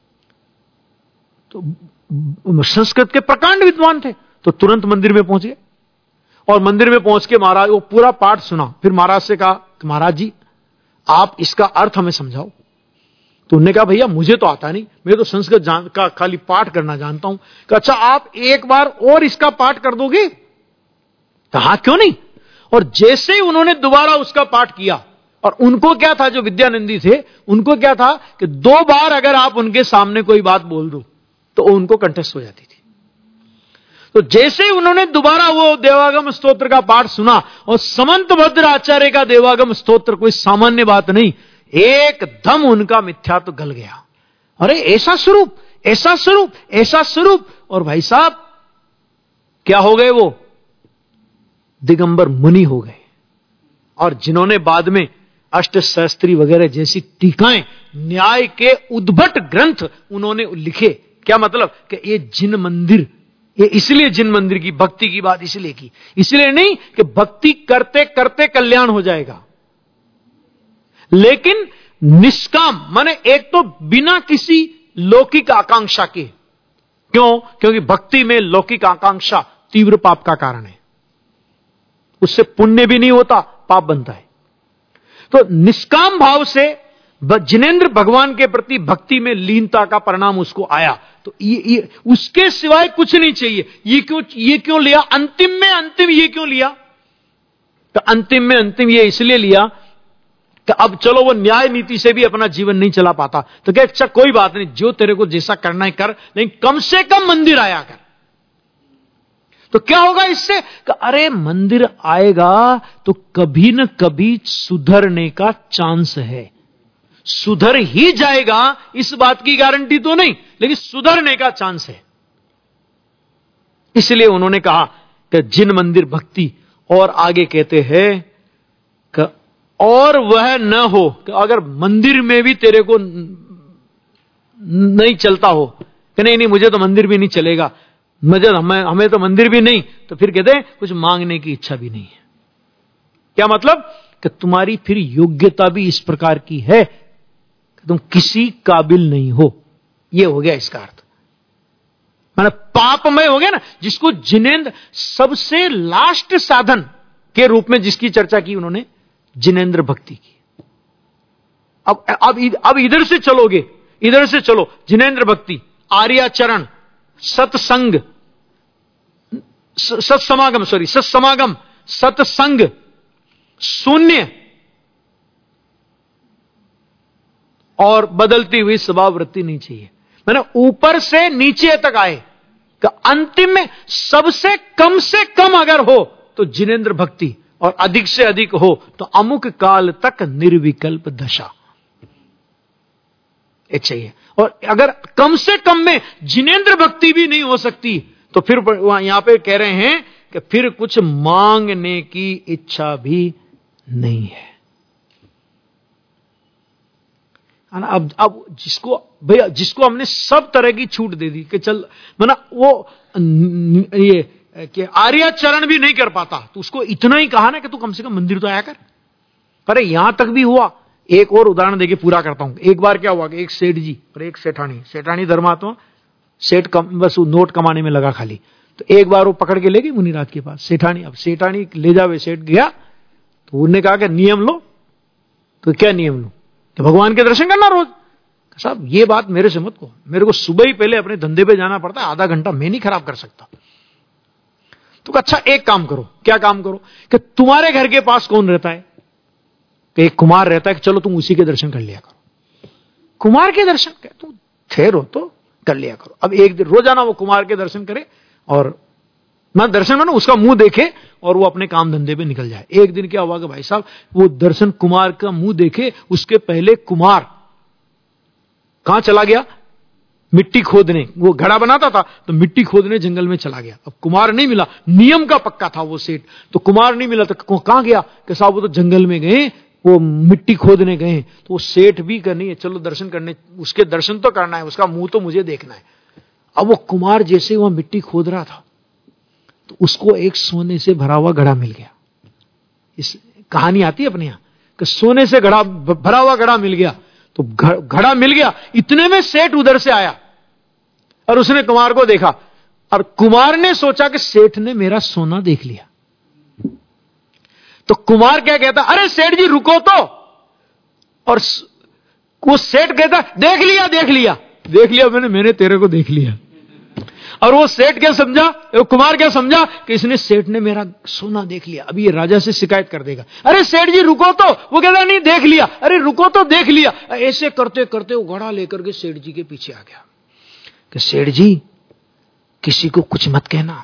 तो संस्कृत के प्रकांड विद्वान थे, तो तुरंत मंदिर में पहुंच गए और मंदिर में पहुंच के महाराज वो पूरा पाठ सुना। फिर महाराज से कहा महाराज जी आप इसका अर्थ हमें समझाओ। तो उन्होंने कहा भैया मुझे तो आता नहीं, मैं तो संस्कृत का खाली पाठ करना जानता हूं। कि अच्छा आप एक बार और इसका पाठ कर दोगे? कहा क्यों नहीं। और जैसे ही उन्होंने दोबारा उसका पाठ किया, और उनको क्या था, जो विद्यानंदी थे उनको क्या था कि 2 बार अगर आप उनके सामने कोई बात बोल दो तो उनको कंठस्थ हो जाती थी। तो जैसे ही उन्होंने दोबारा वो देवागम स्तोत्र का पाठ सुना, और समंतभद्र आचार्य का देवागम स्तोत्र कोई सामान्य बात नहीं, एकदम उनका मिथ्यात्व गल गया। अरे ऐसा स्वरूप, ऐसा स्वरूप, ऐसा स्वरूप। और भाई साहब क्या हो गए, वो दिगंबर मुनि हो गए। और जिन्होंने बाद में अष्टशास्त्री वगैरह जैसी टीकाएं, न्याय के उद्भट ग्रंथ उन्होंने लिखे। क्या मतलब कि ये जिन मंदिर, ये इसलिए जिन मंदिर की भक्ति की बात इसलिए की, इसलिए नहीं कि भक्ति करते करते कल्याण हो जाएगा, लेकिन निष्काम माने एक तो बिना किसी लौकिक आकांक्षा के। क्यों? क्योंकि भक्ति में लौकिक आकांक्षा तीव्र पाप का कारण है, उससे पुण्य भी नहीं होता, पाप बनता है। तो निष्काम भाव से जिनेंद्र भगवान के प्रति भक्ति में लीनता का परिणाम उसको आया। तो ये उसके सिवाय कुछ नहीं चाहिए। ये क्यों लिया अंतिम में अंतिम, ये क्यों लिया? तो अंतिम में अंतिम ये इसलिए लिया कि अब चलो वो न्याय नीति से भी अपना जीवन नहीं चला पाता, तो क्या अच्छा कोई बात नहीं, जो तेरे को जैसा करना है कर, लेकिन कम से कम मंदिर आया कर। तो क्या होगा इससे कि अरे मंदिर आएगा तो कभी न कभी सुधरने का चांस है। सुधर ही जाएगा इस बात की गारंटी तो नहीं, लेकिन सुधरने का चांस है। इसलिए उन्होंने कहा कि जिन मंदिर भक्ति, और आगे कहते हैं कि और वह न हो कि अगर मंदिर में भी तेरे को नहीं चलता हो कि नहीं मुझे तो मंदिर भी नहीं चलेगा, हमें तो मंदिर भी नहीं, तो फिर कहते हैं कुछ मांगने की इच्छा भी नहीं है। क्या मतलब कि तुम्हारी फिर योग्यता भी इस प्रकार की है कि तुम किसी काबिल नहीं हो। यह हो गया इसका अर्थ, माना पापमय हो गया ना, जिसको जिनेंद्र सबसे लास्ट साधन के रूप में जिसकी चर्चा की उन्होंने, जिनेंद्र भक्ति की। अब इधर से चलोगे, इधर से चलो, जिनेंद्र भक्ति, आर्याचरण, सत्संग, सत्समागम, सत्संग, शून्य और बदलती हुई स्वभाव वृत्ति नहीं चाहिए। मैंने ऊपर से नीचे तक आए कि अंतिम में सबसे कम से कम अगर हो तो जिनेंद्र भक्ति, और अधिक से अधिक हो तो अमुक काल तक निर्विकल्प दशा ये चाहिए। और अगर कम से कम में जिनेंद्र भक्ति भी नहीं हो सकती तो फिर यहां पे कह रहे हैं कि फिर कुछ मांगने की इच्छा भी नहीं है। अब जिसको हमने सब तरह की छूट दे दी कि चल, माना वो ये कि आर्याचरण भी नहीं कर पाता तो उसको इतना ही कहा ना कि तू कम से कम मंदिर तो आया कर। अरे यहां तक भी हुआ। एक और उदाहरण देके पूरा करता हूं। एक बार क्या हुआ कि एक सेठ जी और एक सेठानी धर्मात्मा, सेठ बस नोट कमाने में लगा खाली, तो एक बार वो पकड़ के ले गई मुनिराज के पास सेठानी। अब सेठानी ले जावे, सेठ गया तो उन्होंने कहा कि नियम लो। तो क्या नियम लो? कि भगवान के दर्शन करना रोज। साहब ये बात मेरे से मत कहो, मेरे को सुबह ही पहले अपने धंधे पे जाना पड़ता है, आधा घंटा मैं नहीं खराब कर सकता। तो अच्छा एक काम करो। क्या काम करो? कि तुम्हारे घर के पास कौन रहता है? कि एक कुमार रहता है, कि चलो तुम उसी के दर्शन कर लिया करो। कुमार के दर्शन कर, तुम ठहरो तो कर लिया करो। अब एक दिन रोजाना वो कुमार के दर्शन करे, और मैं दर्शन मानो उसका मुंह देखे और वो अपने काम धंधे पे निकल जाए। एक दिन क्या हुआ कि भाई साहब वो दर्शन कुमार का मुंह देखे, उसके पहले कुमार कहां चला गया? मिट्टी खोदने। वो घड़ा बनाता था तो मिट्टी खोदने जंगल में चला गया। अब कुमार नहीं मिला, नियम का पक्का था वो सेठ, तो कुमार नहीं मिला तो कहां गया? कि साहब वो तो जंगल में गए, वो मिट्टी खोदने गए। तो वो सेठ भी करनी है, चलो दर्शन करने, उसके दर्शन तो करना है, उसका मुंह तो मुझे देखना है। अब वो कुमार जैसे वहां मिट्टी खोद रहा था तो उसको एक सोने से भरा हुआ घड़ा मिल गया। इस कहानी आती है अपने यहां कि सोने से भरा हुआ घड़ा मिल गया। तो घड़ा मिल गया, इतने में सेठ उधर से आया और उसने कुमार को देखा, और कुमार ने सोचा कि सेठ ने मेरा सोना देख लिया। तो कुमार क्या कहता? अरे सेठ जी रुको तो। और वो सेठ कहता देख लिया मैंने तेरे को देख लिया। और वो सेठ क्या समझा, वो कुमार क्या समझा कि इसने सेठ ने मेरा सोना देख लिया, अभी ये राजा से शिकायत कर देगा। अरे सेठ जी रुको तो। वो कहता नहीं देख लिया। अरे रुको तो, देख लिया। ऐसे करते करते वो घड़ा लेकर के सेठ जी के पीछे आ गया कि सेठ जी किसी को कुछ मत कहना,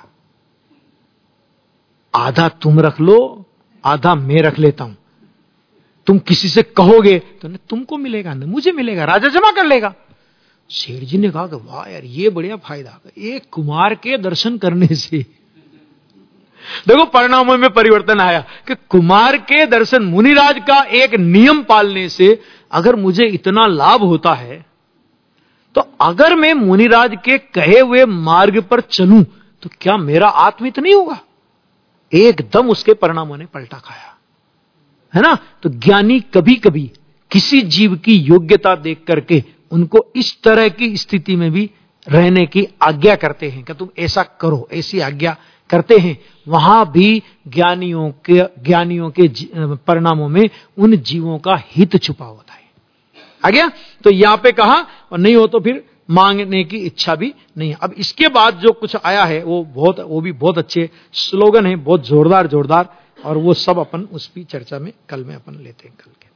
आधा तुम रख लो, आधा मैं रख लेता हूं। तुम किसी से कहोगे तो न तुमको मिलेगा न मुझे मिलेगा, राजा जमा कर लेगा। सेठ जी ने कहा कि वाह यार ये बढ़िया फायदा, एक कुमार के दर्शन करने से देखो परिणामों में परिवर्तन आया कि कुमार के दर्शन, मुनिराज का एक नियम पालने से अगर मुझे इतना लाभ होता है, तो अगर मैं मुनिराज के कहे हुए मार्ग पर चलूं तो क्या मेरा आत्महित नहीं होगा? एकदम उसके परिणामों ने पलटा खाया, है ना। तो ज्ञानी कभी कभी किसी जीव की योग्यता देख करके उनको इस तरह की स्थिति में भी रहने की आज्ञा करते हैं कि तुम ऐसा करो, ऐसी आज्ञा करते हैं। वहां भी ज्ञानियों के परिणामों में उन जीवों का हित छुपा होता है। आ गया? तो यहां पे कहा, और नहीं हो तो फिर मांगने की इच्छा भी नहीं है। अब इसके बाद जो कुछ आया है वो भी बहुत अच्छे स्लोगन है, बहुत जोरदार, और वो सब अपन उस भी चर्चा में कल में अपन लेते हैं कल के।